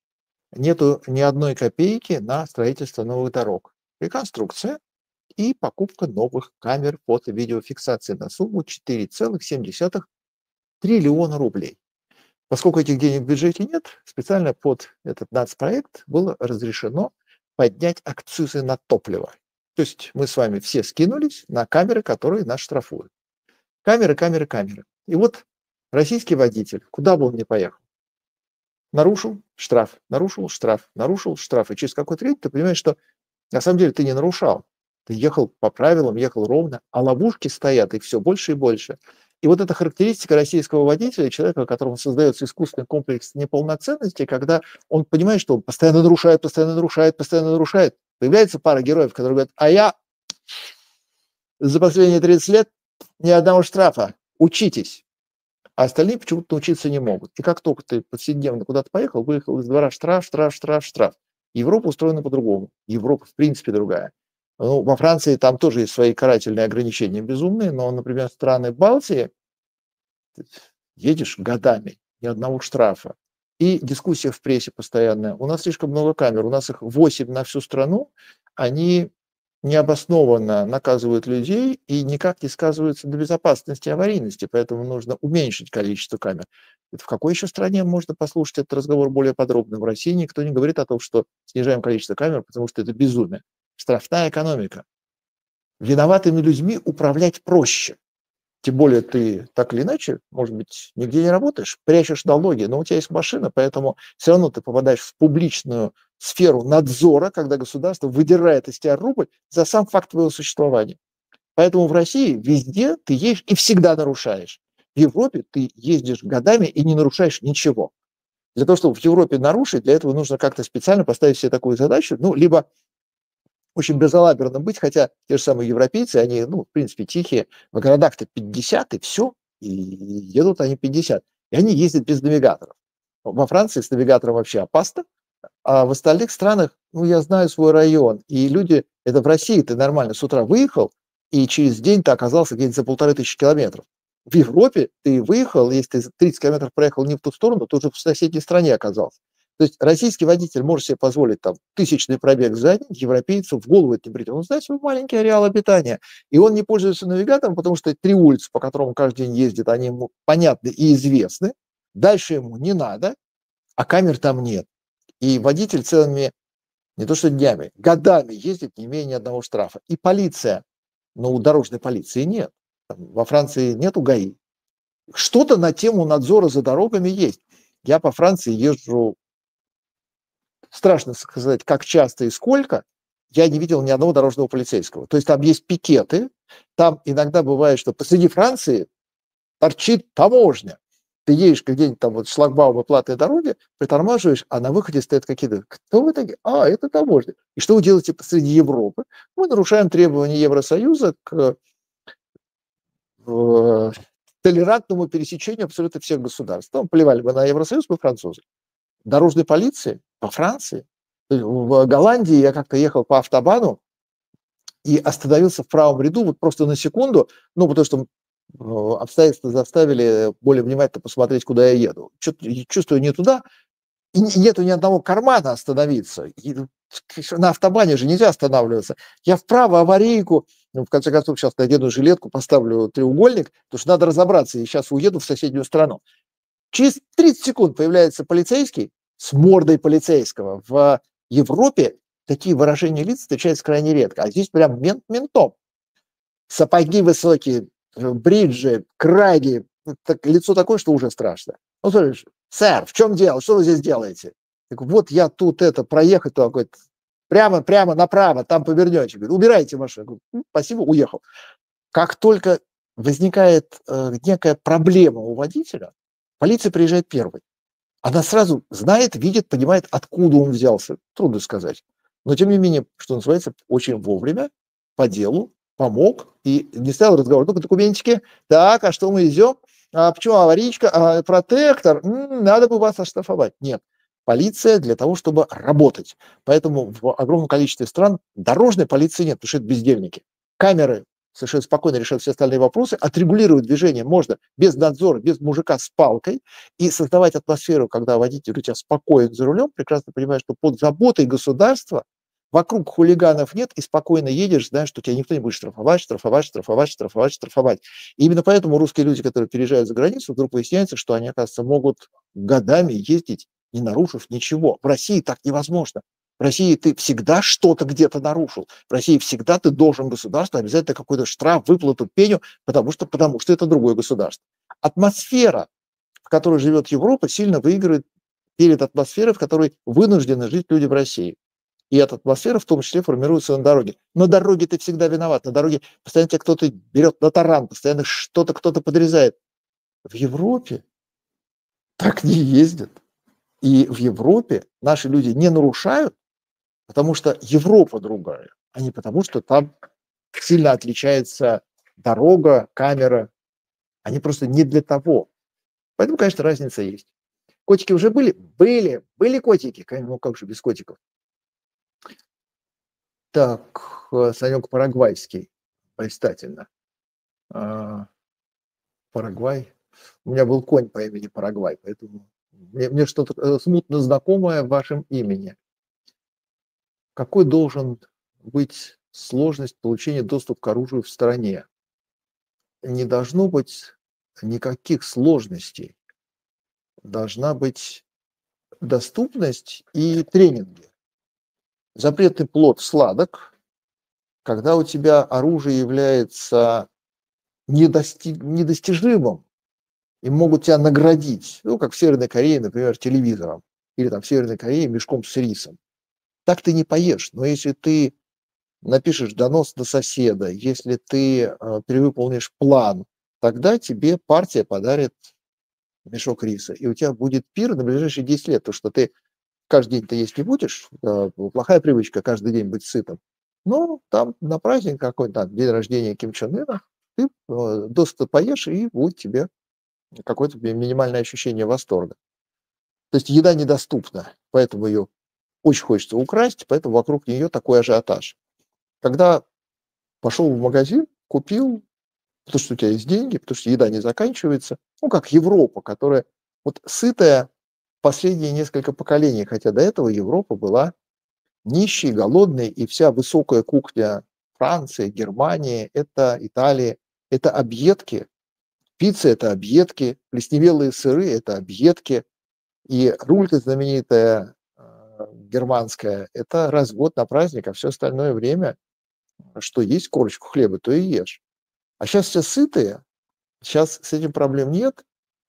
Нету ни одной копейки на строительство новых дорог. Реконструкция и покупка новых камер фото-видеофиксации на сумму четыре целых семь десятых триллиона рублей. Поскольку этих денег в бюджете нет, специально под этот нацпроект было разрешено поднять акцизы на топливо. То есть мы с вами все скинулись на камеры, которые нас штрафуют. Камеры, камеры, камеры. И вот российский водитель, куда бы он ни поехал, нарушил — штраф, нарушил — штраф, нарушил — штраф. И через какое-то время ты понимаешь, что на самом деле ты не нарушал. Ты ехал по правилам, ехал ровно, а ловушки стоят, их все больше и больше. И вот эта характеристика российского водителя, человека, которому создается искусственный комплекс неполноценности, когда он понимает, что он постоянно нарушает, постоянно нарушает, постоянно нарушает. Появляется пара героев, которые говорят: а я за последние тридцать лет ни одного штрафа, учитесь. А остальные почему-то научиться не могут. И как только ты повседневно куда-то поехал, выехал из двора, штраф, штраф, штраф, штраф. Европа устроена по-другому. Европа, в принципе, другая. Ну, во Франции там тоже есть свои карательные ограничения безумные, но, например, страны Балтии, едешь годами, ни одного штрафа. И дискуссия в прессе постоянная. У нас слишком много камер, у нас их восемь на всю страну, они необоснованно наказывают людей и никак не сказываются на безопасности и аварийности, поэтому нужно уменьшить количество камер. Это в какой еще стране можно послушать этот разговор более подробно? В России никто не говорит о том, что снижаем количество камер, потому что это безумие. Штрафная экономика. Виноватыми людьми управлять проще. Тем более ты так или иначе, может быть, нигде не работаешь, прячешь налоги, но у тебя есть машина, поэтому все равно ты попадаешь в публичную сферу надзора, когда государство выдирает из тебя рубль за сам факт твоего существования. Поэтому в России везде ты едешь и всегда нарушаешь. В Европе ты ездишь годами и не нарушаешь ничего. Для того, чтобы в Европе нарушить, для этого нужно как-то специально поставить себе такую задачу, ну, либо очень безалаберно быть, хотя те же самые европейцы, они, ну, в принципе, тихие, в городах-то пятьдесят, и все, и едут они пятьдесят, и они ездят без навигаторов. Во Франции с навигатором вообще опасно, а в остальных странах, ну, я знаю свой район, и люди, это в России ты нормально с утра выехал, и через день ты оказался где-нибудь за полторы тысячи километров. В Европе ты выехал, если ты тридцать километров проехал не в ту сторону, то уже в соседней стране оказался. То есть российский водитель может себе позволить там тысячный пробег за день, европейцу в голову это не придет. Он знает свой маленький ареал обитания, и он не пользуется навигатором, потому что три улицы, по которым каждый день ездит, они ему понятны и известны, дальше ему не надо, а камер там нет. И водитель целыми, не то что днями, годами ездит, не имея ни одного штрафа. И полиция, но у дорожной полиции нет. Там, во Франции нету ГАИ. Что-то на тему надзора за дорогами есть. Я по Франции езжу, страшно сказать, как часто и сколько, я не видел ни одного дорожного полицейского. То есть там есть пикеты, там иногда бывает, что посреди Франции торчит таможня. Ты едешь где-нибудь там вот шлагбаумы платной дороги, притормаживаешь, а на выходе стоят какие-то... Кто вы такие? А, это таможня. И что вы делаете посреди Европы? Мы нарушаем требования Евросоюза к э, толерантному пересечению абсолютно всех государств. Там плевали бы на Евросоюз, мы французы. Дорожной полиции во Франции В Голландии я как-то ехал по автобану и остановился в правом ряду вот просто на секунду, ну, потому что э, обстоятельства заставили более внимательно посмотреть, куда я еду. Чё-то чувствую не туда, и нету ни одного кармана остановиться. И на автобане же нельзя останавливаться. Я вправо аварийку, ну, в конце концов, сейчас надену жилетку, поставлю треугольник, потому что надо разобраться, и сейчас уеду в соседнюю страну. Через тридцать секунд появляется полицейский с мордой полицейского. В Европе такие выражения лиц встречаются крайне редко, а здесь прям мент ментом. Сапоги высокие, бриджи, краги, так, лицо такое, что уже страшно. Ну, смотришь, сэр, в чем дело, что вы здесь делаете? Так, вот я тут это, проехать туда, говорит, прямо, прямо направо, там повернете. Говорит, убирайте машину. Говорю, ну, спасибо, уехал. Как только возникает э, некая проблема у водителя, полиция приезжает первой. Она сразу знает, видит, понимает, откуда он взялся. Трудно сказать. Но, тем не менее, что называется, очень вовремя, по делу, помог и не ставил разговор. Ну-ка, документики. Так, а что мы везем? А почему аварийка? А, протектор? М-м, надо бы вас оштрафовать. Нет. Полиция для того, чтобы работать. Поэтому в огромном количестве стран дорожной полиции нет, потому что это бездельники. Камеры совершенно спокойно решают все остальные вопросы, отрегулировать движение можно без надзора, без мужика с палкой, и создавать атмосферу, когда водитель у тебя спокоен за рулем, прекрасно понимаешь, что под заботой государства вокруг хулиганов нет, и спокойно едешь, знаешь, что тебя никто не будет штрафовать, штрафовать, штрафовать, штрафовать, штрафовать. И именно поэтому русские люди, которые переезжают за границу, вдруг выясняется, что они, оказывается, могут годами ездить, не нарушив ничего. В России так невозможно. В России ты всегда что-то где-то нарушил. В России всегда ты должен государству обязательно какой-то штраф, выплату, пеню, потому что, потому что это другое государство. Атмосфера, в которой живет Европа, сильно выигрывает перед атмосферой, в которой вынуждены жить люди в России. И эта атмосфера в том числе формируется на дороге. На дороге ты всегда виноват. На дороге постоянно тебя кто-то берет на таран, постоянно что-то кто-то подрезает. В Европе так не ездят. И в Европе наши люди не нарушают, потому что Европа другая, а не потому, что там сильно отличается дорога, камера. Они просто не для того. Поэтому, конечно, разница есть. Котики уже были? Были. Были котики. Ну, как же без котиков? Так, Санек Парагвайский. Блистательно. А, Парагвай. У меня был конь по имени Парагвай, поэтому мне, мне что-то смутно знакомое в вашем имени. Какой должен быть сложность получения доступа к оружию в стране? Не должно быть никаких сложностей. Должна быть доступность и тренинги. Запретный плод сладок, когда у тебя оружие является недости... недостижимым и могут тебя наградить, ну, как в Северной Корее, например, телевизором, или там в Северной Корее мешком с рисом. Так ты не поешь, но если ты напишешь донос на соседа, если ты э, перевыполнишь план, тогда тебе партия подарит мешок риса, и у тебя будет пир на ближайшие десять лет, потому что ты каждый день ты есть не будешь, э, плохая привычка каждый день быть сытым, но там на праздник какой-то, день рождения Ким Чен Ына, ты э, досыта поешь, и будет тебе какое-то минимальное ощущение восторга. То есть еда недоступна, поэтому ее очень хочется украсть, поэтому вокруг нее такой ажиотаж. Когда пошел в магазин, купил, потому что у тебя есть деньги, потому что еда не заканчивается, ну, как Европа, которая вот сытая последние несколько поколений, хотя до этого Европа была нищей, голодной, и вся высокая кухня Франции, Германии, это Италии, это объедки, пицца – это объедки, плесневелые сыры – это объедки, и рулька знаменитая э, германская – это развод на праздник, а все остальное время, что есть корочку хлеба, то и ешь. А сейчас все сытые, сейчас с этим проблем нет,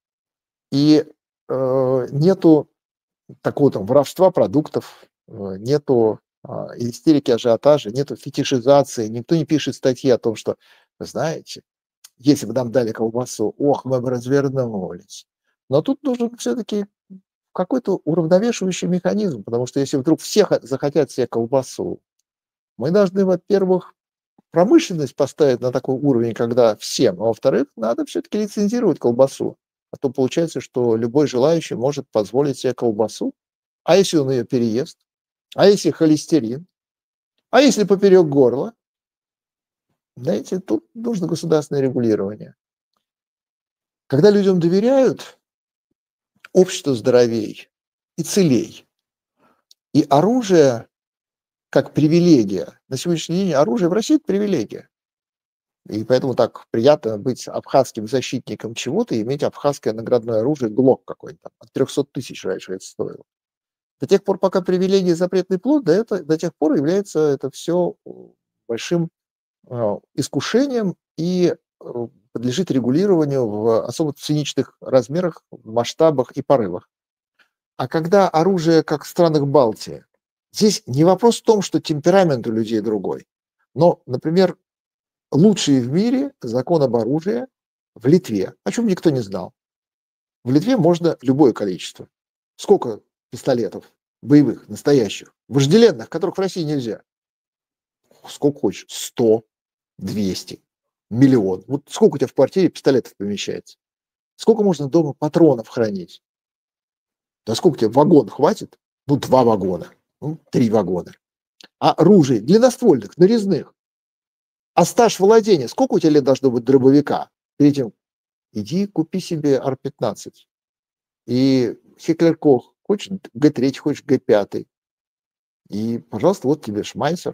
и э, нету такого там воровства продуктов, э, нету э, истерики, ажиотажа, нету фетишизации, никто не пишет статьи о том, что, вы знаете, если бы нам дали колбасу, ох, мы бы развернулись. Но тут нужен все-таки какой-то уравновешивающий механизм, потому что если вдруг все захотят себе колбасу, мы должны, во-первых, промышленность поставить на такой уровень, когда всем, а во-вторых, надо все-таки лицензировать колбасу. А то получается, что любой желающий может позволить себе колбасу, а если он ее переест, А если холестерин? А если поперек горла? Знаете, тут нужно государственное регулирование. Когда людям доверяют, общество здоровей и целей. И оружие как привилегия. На сегодняшний день оружие в России – это привилегия. И поэтому так приятно быть абхазским защитником чего-то и иметь абхазское наградное оружие, глок какой-то. От трехсот тысяч раньше это стоило. До тех пор, пока привилегия запретный плод, до, это, до тех пор является это все большим э, искушением и э, подлежит регулированию в особо циничных размерах, масштабах и порывах. А когда оружие, как в странах Балтии, здесь не вопрос в том, что темперамент у людей другой. Но, например, лучший в мире закон об оружии в Литве, о чем никто не знал. В Литве можно любое количество. Сколько пистолетов боевых, настоящих, вожделенных, которых в России нельзя? Сколько хочешь. сто, двести, миллион. Вот сколько у тебя в квартире пистолетов помещается? Сколько можно дома патронов хранить? Да сколько тебе вагон хватит? Ну, два вагона, ну, три вагона. А оружие длинноствольных, нарезных. А стаж владения, сколько у тебя лет должно быть дробовика? Перед этим иди купи себе ар пятнадцать. И Хеклер Кох, хочешь гэ три, хочешь гэ пять. И, пожалуйста, вот тебе Шмайсер,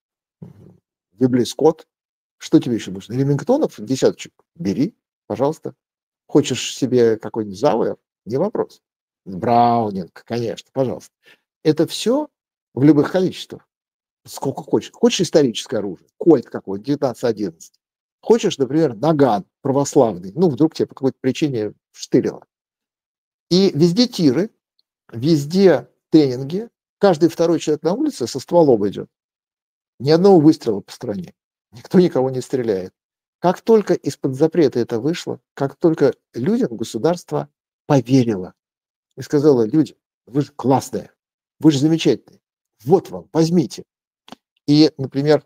Вибли Скотт. Что тебе еще нужно? Ремингтонов десяточек бери, пожалуйста. Хочешь себе какой-нибудь Зауэр? Не вопрос. Браунинг, конечно, пожалуйста. Это все в любых количествах. Сколько хочешь. Хочешь историческое оружие? Кольт какой-то, девятнадцать одиннадцать. Хочешь, например, наган православный. Ну, вдруг тебе по какой-то причине штырило. И везде тиры, везде тренинги. Каждый второй человек на улице со стволом идет. Ни одного выстрела по стране. Никто никого не стреляет. Как только из-под запрета это вышло, как только людям государство поверило и сказала: люди, вы же классные, вы же замечательные, вот вам, возьмите. И, например,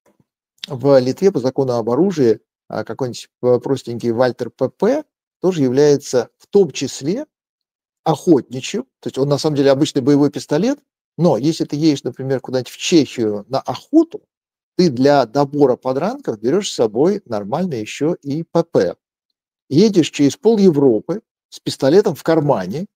в Литве по закону об оружии какой-нибудь простенький Вальтер ПП тоже является в том числе охотничьим, то есть он на самом деле обычный боевой пистолет, но если ты едешь, например, куда-нибудь в Чехию на охоту, ты для добора подранков берешь с собой нормально еще и ПП. Едешь через пол Европы с пистолетом в кармане,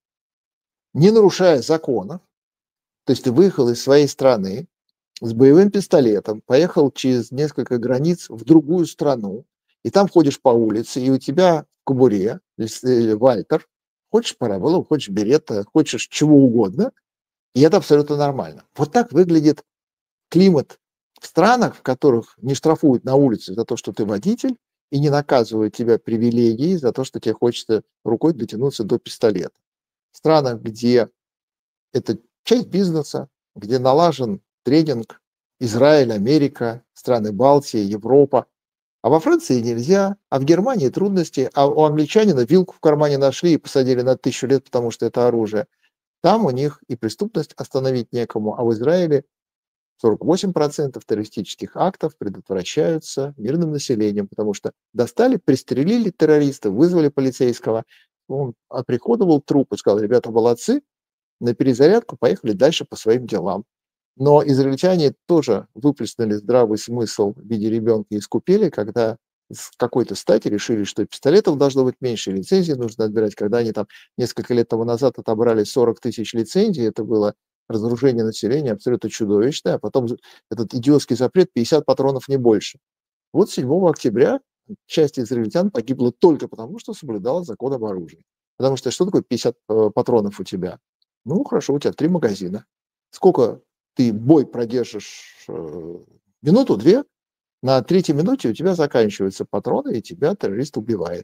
не нарушая законов, то есть ты выехал из своей страны с боевым пистолетом, поехал через несколько границ в другую страну, и там ходишь по улице, и у тебя в кобуре Вальтер, хочешь парабеллум, хочешь беретта, хочешь чего угодно, и это абсолютно нормально. Вот так выглядит климат в странах, в которых не штрафуют на улице за то, что ты водитель, и не наказывают тебя привилегией за то, что тебе хочется рукой дотянуться до пистолета. В странах, где это часть бизнеса, где налажен тренинг, Израиль, Америка, страны Балтии, Европа. А во Франции нельзя, а в Германии трудности, а у англичанина вилку в кармане нашли и посадили на тысячу лет, потому что это оружие. Там у них и преступность остановить некому, а в Израиле сорок восемь процентов террористических актов предотвращаются мирным населением, потому что достали, пристрелили террориста, вызвали полицейского, он оприходовал труп и сказал: ребята, молодцы, на перезарядку, поехали дальше по своим делам. Но израильтяне тоже выплеснули здравый смысл в виде ребенка и искупили, когда с какой-то стати решили, что пистолетов должно быть меньше, лицензий нужно отбирать. Когда они там несколько лет тому назад отобрали сорок тысяч лицензий, это было разоружение населения абсолютно чудовищное, а потом этот идиотский запрет пятьдесят патронов, не больше. Вот седьмого октября часть израильтян погибла только потому, что соблюдала закон об оружии. Потому что что такое пятьдесят патронов у тебя? Ну, хорошо, у тебя три магазина. Сколько ты бой продержишь? Минуту-две. На третьей минуте у тебя заканчиваются патроны, и тебя террорист убивает.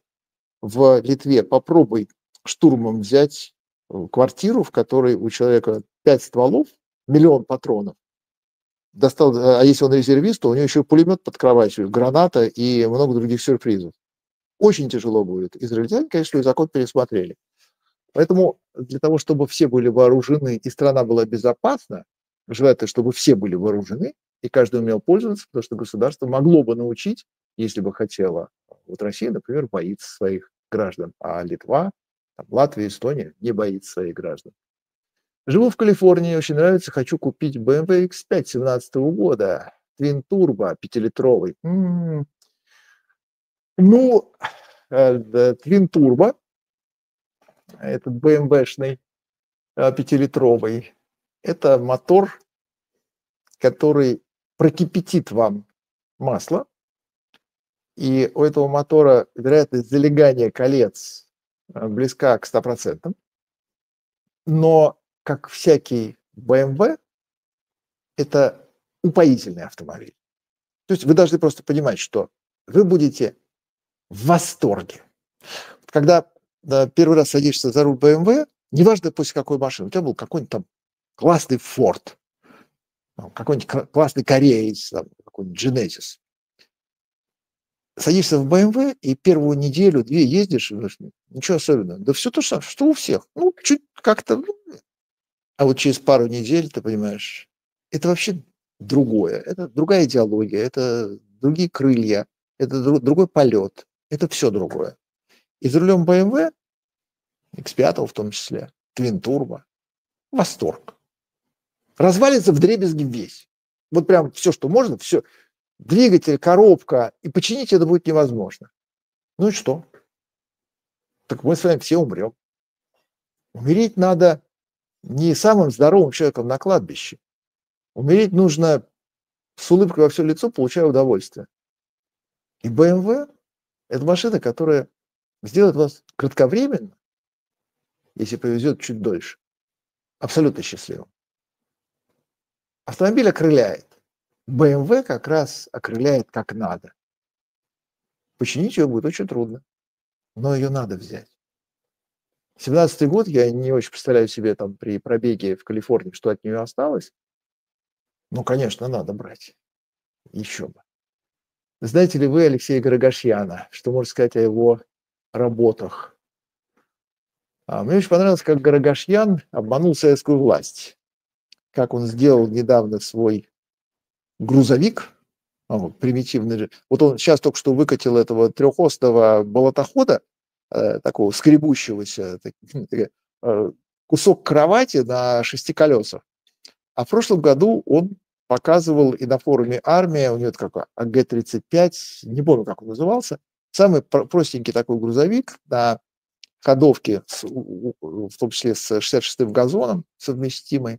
В Литве попробуй штурмом взять квартиру, в которой у человека пять стволов, миллион патронов. Достал, а если он резервист, то у него еще пулемет под кроватью, граната и много других сюрпризов. Очень тяжело будет. Израильтяне, конечно, закон пересмотрели. Поэтому для того, чтобы все были вооружены и страна была безопасна, желательно, чтобы все были вооружены, и каждый умел пользоваться, потому что государство могло бы научить, если бы хотело. Вот Россия, например, боится своих граждан, а Литва, там, Латвия, Эстония не боится своих граждан. Живу в Калифорнии, очень нравится, хочу купить бэ эм вэ икс пять семнадцатого года, Twin Turbo, пятилитровый. М. Ну, э, да, Twin Turbo, этот бэ эм вэ-шный, э, пятилитровый, это мотор, который прокипятит вам масло, и у этого мотора вероятность залегания колец э, близка к ста процентам. Но, как всякий бэ эм вэ, это упоительный автомобиль. То есть вы должны просто понимать, что вы будете в восторге. Когда, да, первый раз садишься за руль бэ эм вэ, неважно после какой машины, у тебя был какой-нибудь там классный Ford, там какой-нибудь кра классный кореец, там какой-нибудь Genesis. Садишься в бэ эм вэ и первую неделю-две ездишь, и думаешь: ничего особенного. Да все то же самое, что у всех. Ну, чуть как-то, ну. А вот через пару недель ты понимаешь, это вообще другое, это другая идеология, это другие крылья, это дру другой полет, это все другое. И за рулем бэ эм вэ, икс пять в том числе, Twin Turbo, восторг. Развалится вдребезги весь. Вот прям все, что можно, все. Двигатель, коробка, и починить это будет невозможно. Ну и что? Так мы с вами все умрем. Умереть надо не самым здоровым человеком на кладбище. Умереть нужно с улыбкой во все лицо, получая удовольствие. И бэ эм вэ – это машина, которая сделает вас кратковременно, если повезет чуть дольше, абсолютно счастливым. Автомобиль окрыляет. бэ эм вэ как раз окрыляет как надо. Починить ее будет очень трудно, но ее надо взять. семнадцатый год, я не очень представляю себе там при пробеге в Калифорнии, что от нее осталось. Ну, конечно, надо брать. Еще бы. Знаете ли вы Алексея Гарагашьяна? Что можно сказать о его работах? А, мне очень понравилось, как Гарагашьян обманул советскую власть. Как он сделал недавно свой грузовик, а, вот, примитивный же. Вот он сейчас только что выкатил этого трехосного болотохода, э, такого скребущегося, так, э, кусок кровати на шести колесах. А в прошлом году он показывал и на форуме «Армия», у него это какой, а гэ тридцать пять, не помню, как он назывался, самый простенький такой грузовик на ходовке, с, в том числе с шестьдесят шестым газоном совместимый.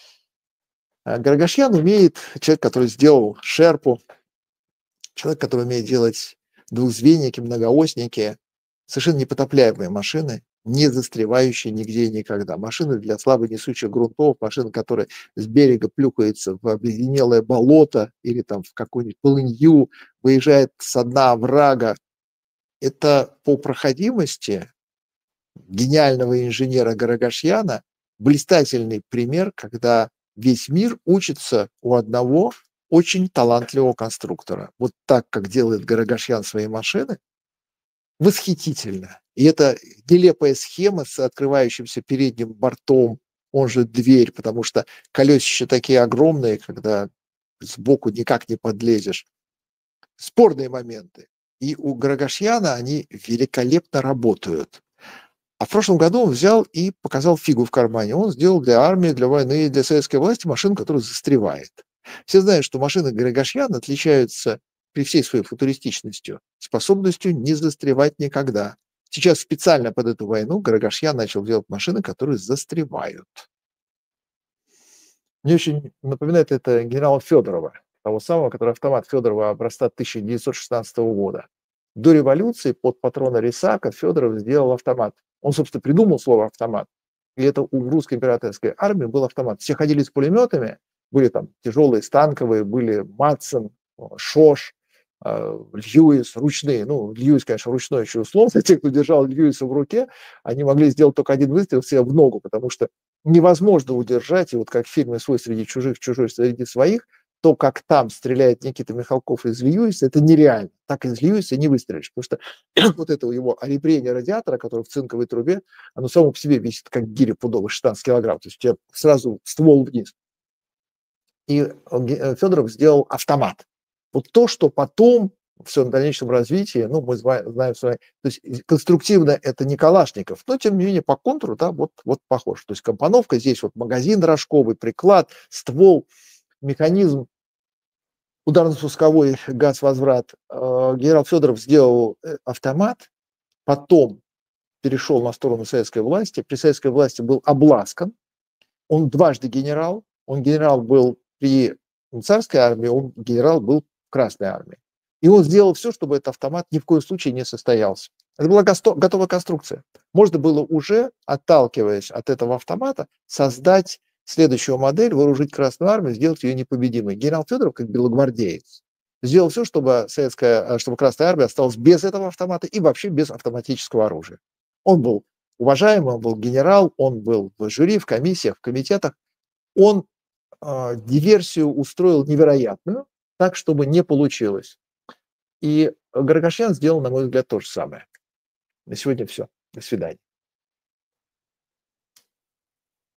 Гарагашьян умеет, человек, который сделал шерпу, человек, который умеет делать двухзвенники, многоосники, совершенно непотопляемые машины, не застревающие нигде и никогда. Машины для слабонесучих грунтов, машины, которые с берега плюхаются в обледенелое болото или там в какую-нибудь полынью, выезжает со дна оврага. Это по проходимости гениального инженера Гарагашьяна блистательный пример, когда весь мир учится у одного очень талантливого конструктора. Вот так, как делает Гарагашьян свои машины, восхитительно. И это нелепая схема с открывающимся передним бортом, он же дверь, потому что колесища такие огромные, когда сбоку никак не подлезешь. Спорные моменты. И у Гарагашьяна они великолепно работают. А в прошлом году он взял и показал фигу в кармане. Он сделал для армии, для войны и для советской власти машину, которая застревает. Все знают, что машины Гарагашьяна отличаются при всей своей футуристичностью способностью не застревать никогда. Сейчас специально под эту войну Гарагашьян начал делать машины, которые застревают. Мне очень напоминает это генерала Федорова, того самого, который автомат Федорова образца тысяча девятьсот шестнадцатого года. До революции под патрона Рисака Федоров сделал автомат. Он, собственно, придумал слово «автомат». И это у русской императорской армии был автомат. Все ходили с пулеметами, были там тяжелые станковые, были Матсон, Шош, Льюис, ручные. Ну, Льюис, конечно, ручной еще условно. Те, кто держал Льюиса в руке, они могли сделать только один выстрел себе в ногу, потому что невозможно удержать, и вот как в фильме «Свой среди чужих, чужой среди своих», то, как там стреляет Никита Михалков из Льюиса, это нереально. Так из Льюиса не выстрелишь, потому что вот этого его оребрение радиатора, которое в цинковой трубе, оно само по себе весит, как гиря пудовая, шестнадцать килограмм, то есть у тебя сразу ствол вниз. И Федоров сделал автомат. Вот то, что потом в своем дальнейшем развитии, ну, мы знаем, с вами, то есть конструктивно это не Калашников, но, тем не менее, по контуру, да, вот, вот похож. То есть компоновка здесь, вот магазин рожковый, приклад, ствол, механизм, ударно-спусковой газ-возврат. Генерал Федоров сделал автомат, потом перешел на сторону советской власти, при советской власти был обласкан, он дважды генерал, он генерал был при царской армии, он генерал был в Красной армии. И он сделал все, чтобы этот автомат ни в коем случае не состоялся. Это была готовая конструкция. Можно было уже, отталкиваясь от этого автомата, создать следующую модель, вооружить Красную армию, сделать ее непобедимой. Генерал Федоров, как белогвардеец, сделал все, чтобы, советская, чтобы Красная армия осталась без этого автомата и вообще без автоматического оружия. Он был уважаемый, он был генерал, он был в жюри, в комиссиях, в комитетах. Он э, диверсию устроил невероятную, так, чтобы не получилось. И Горгашьян сделал, на мой взгляд, то же самое. На сегодня все. До свидания.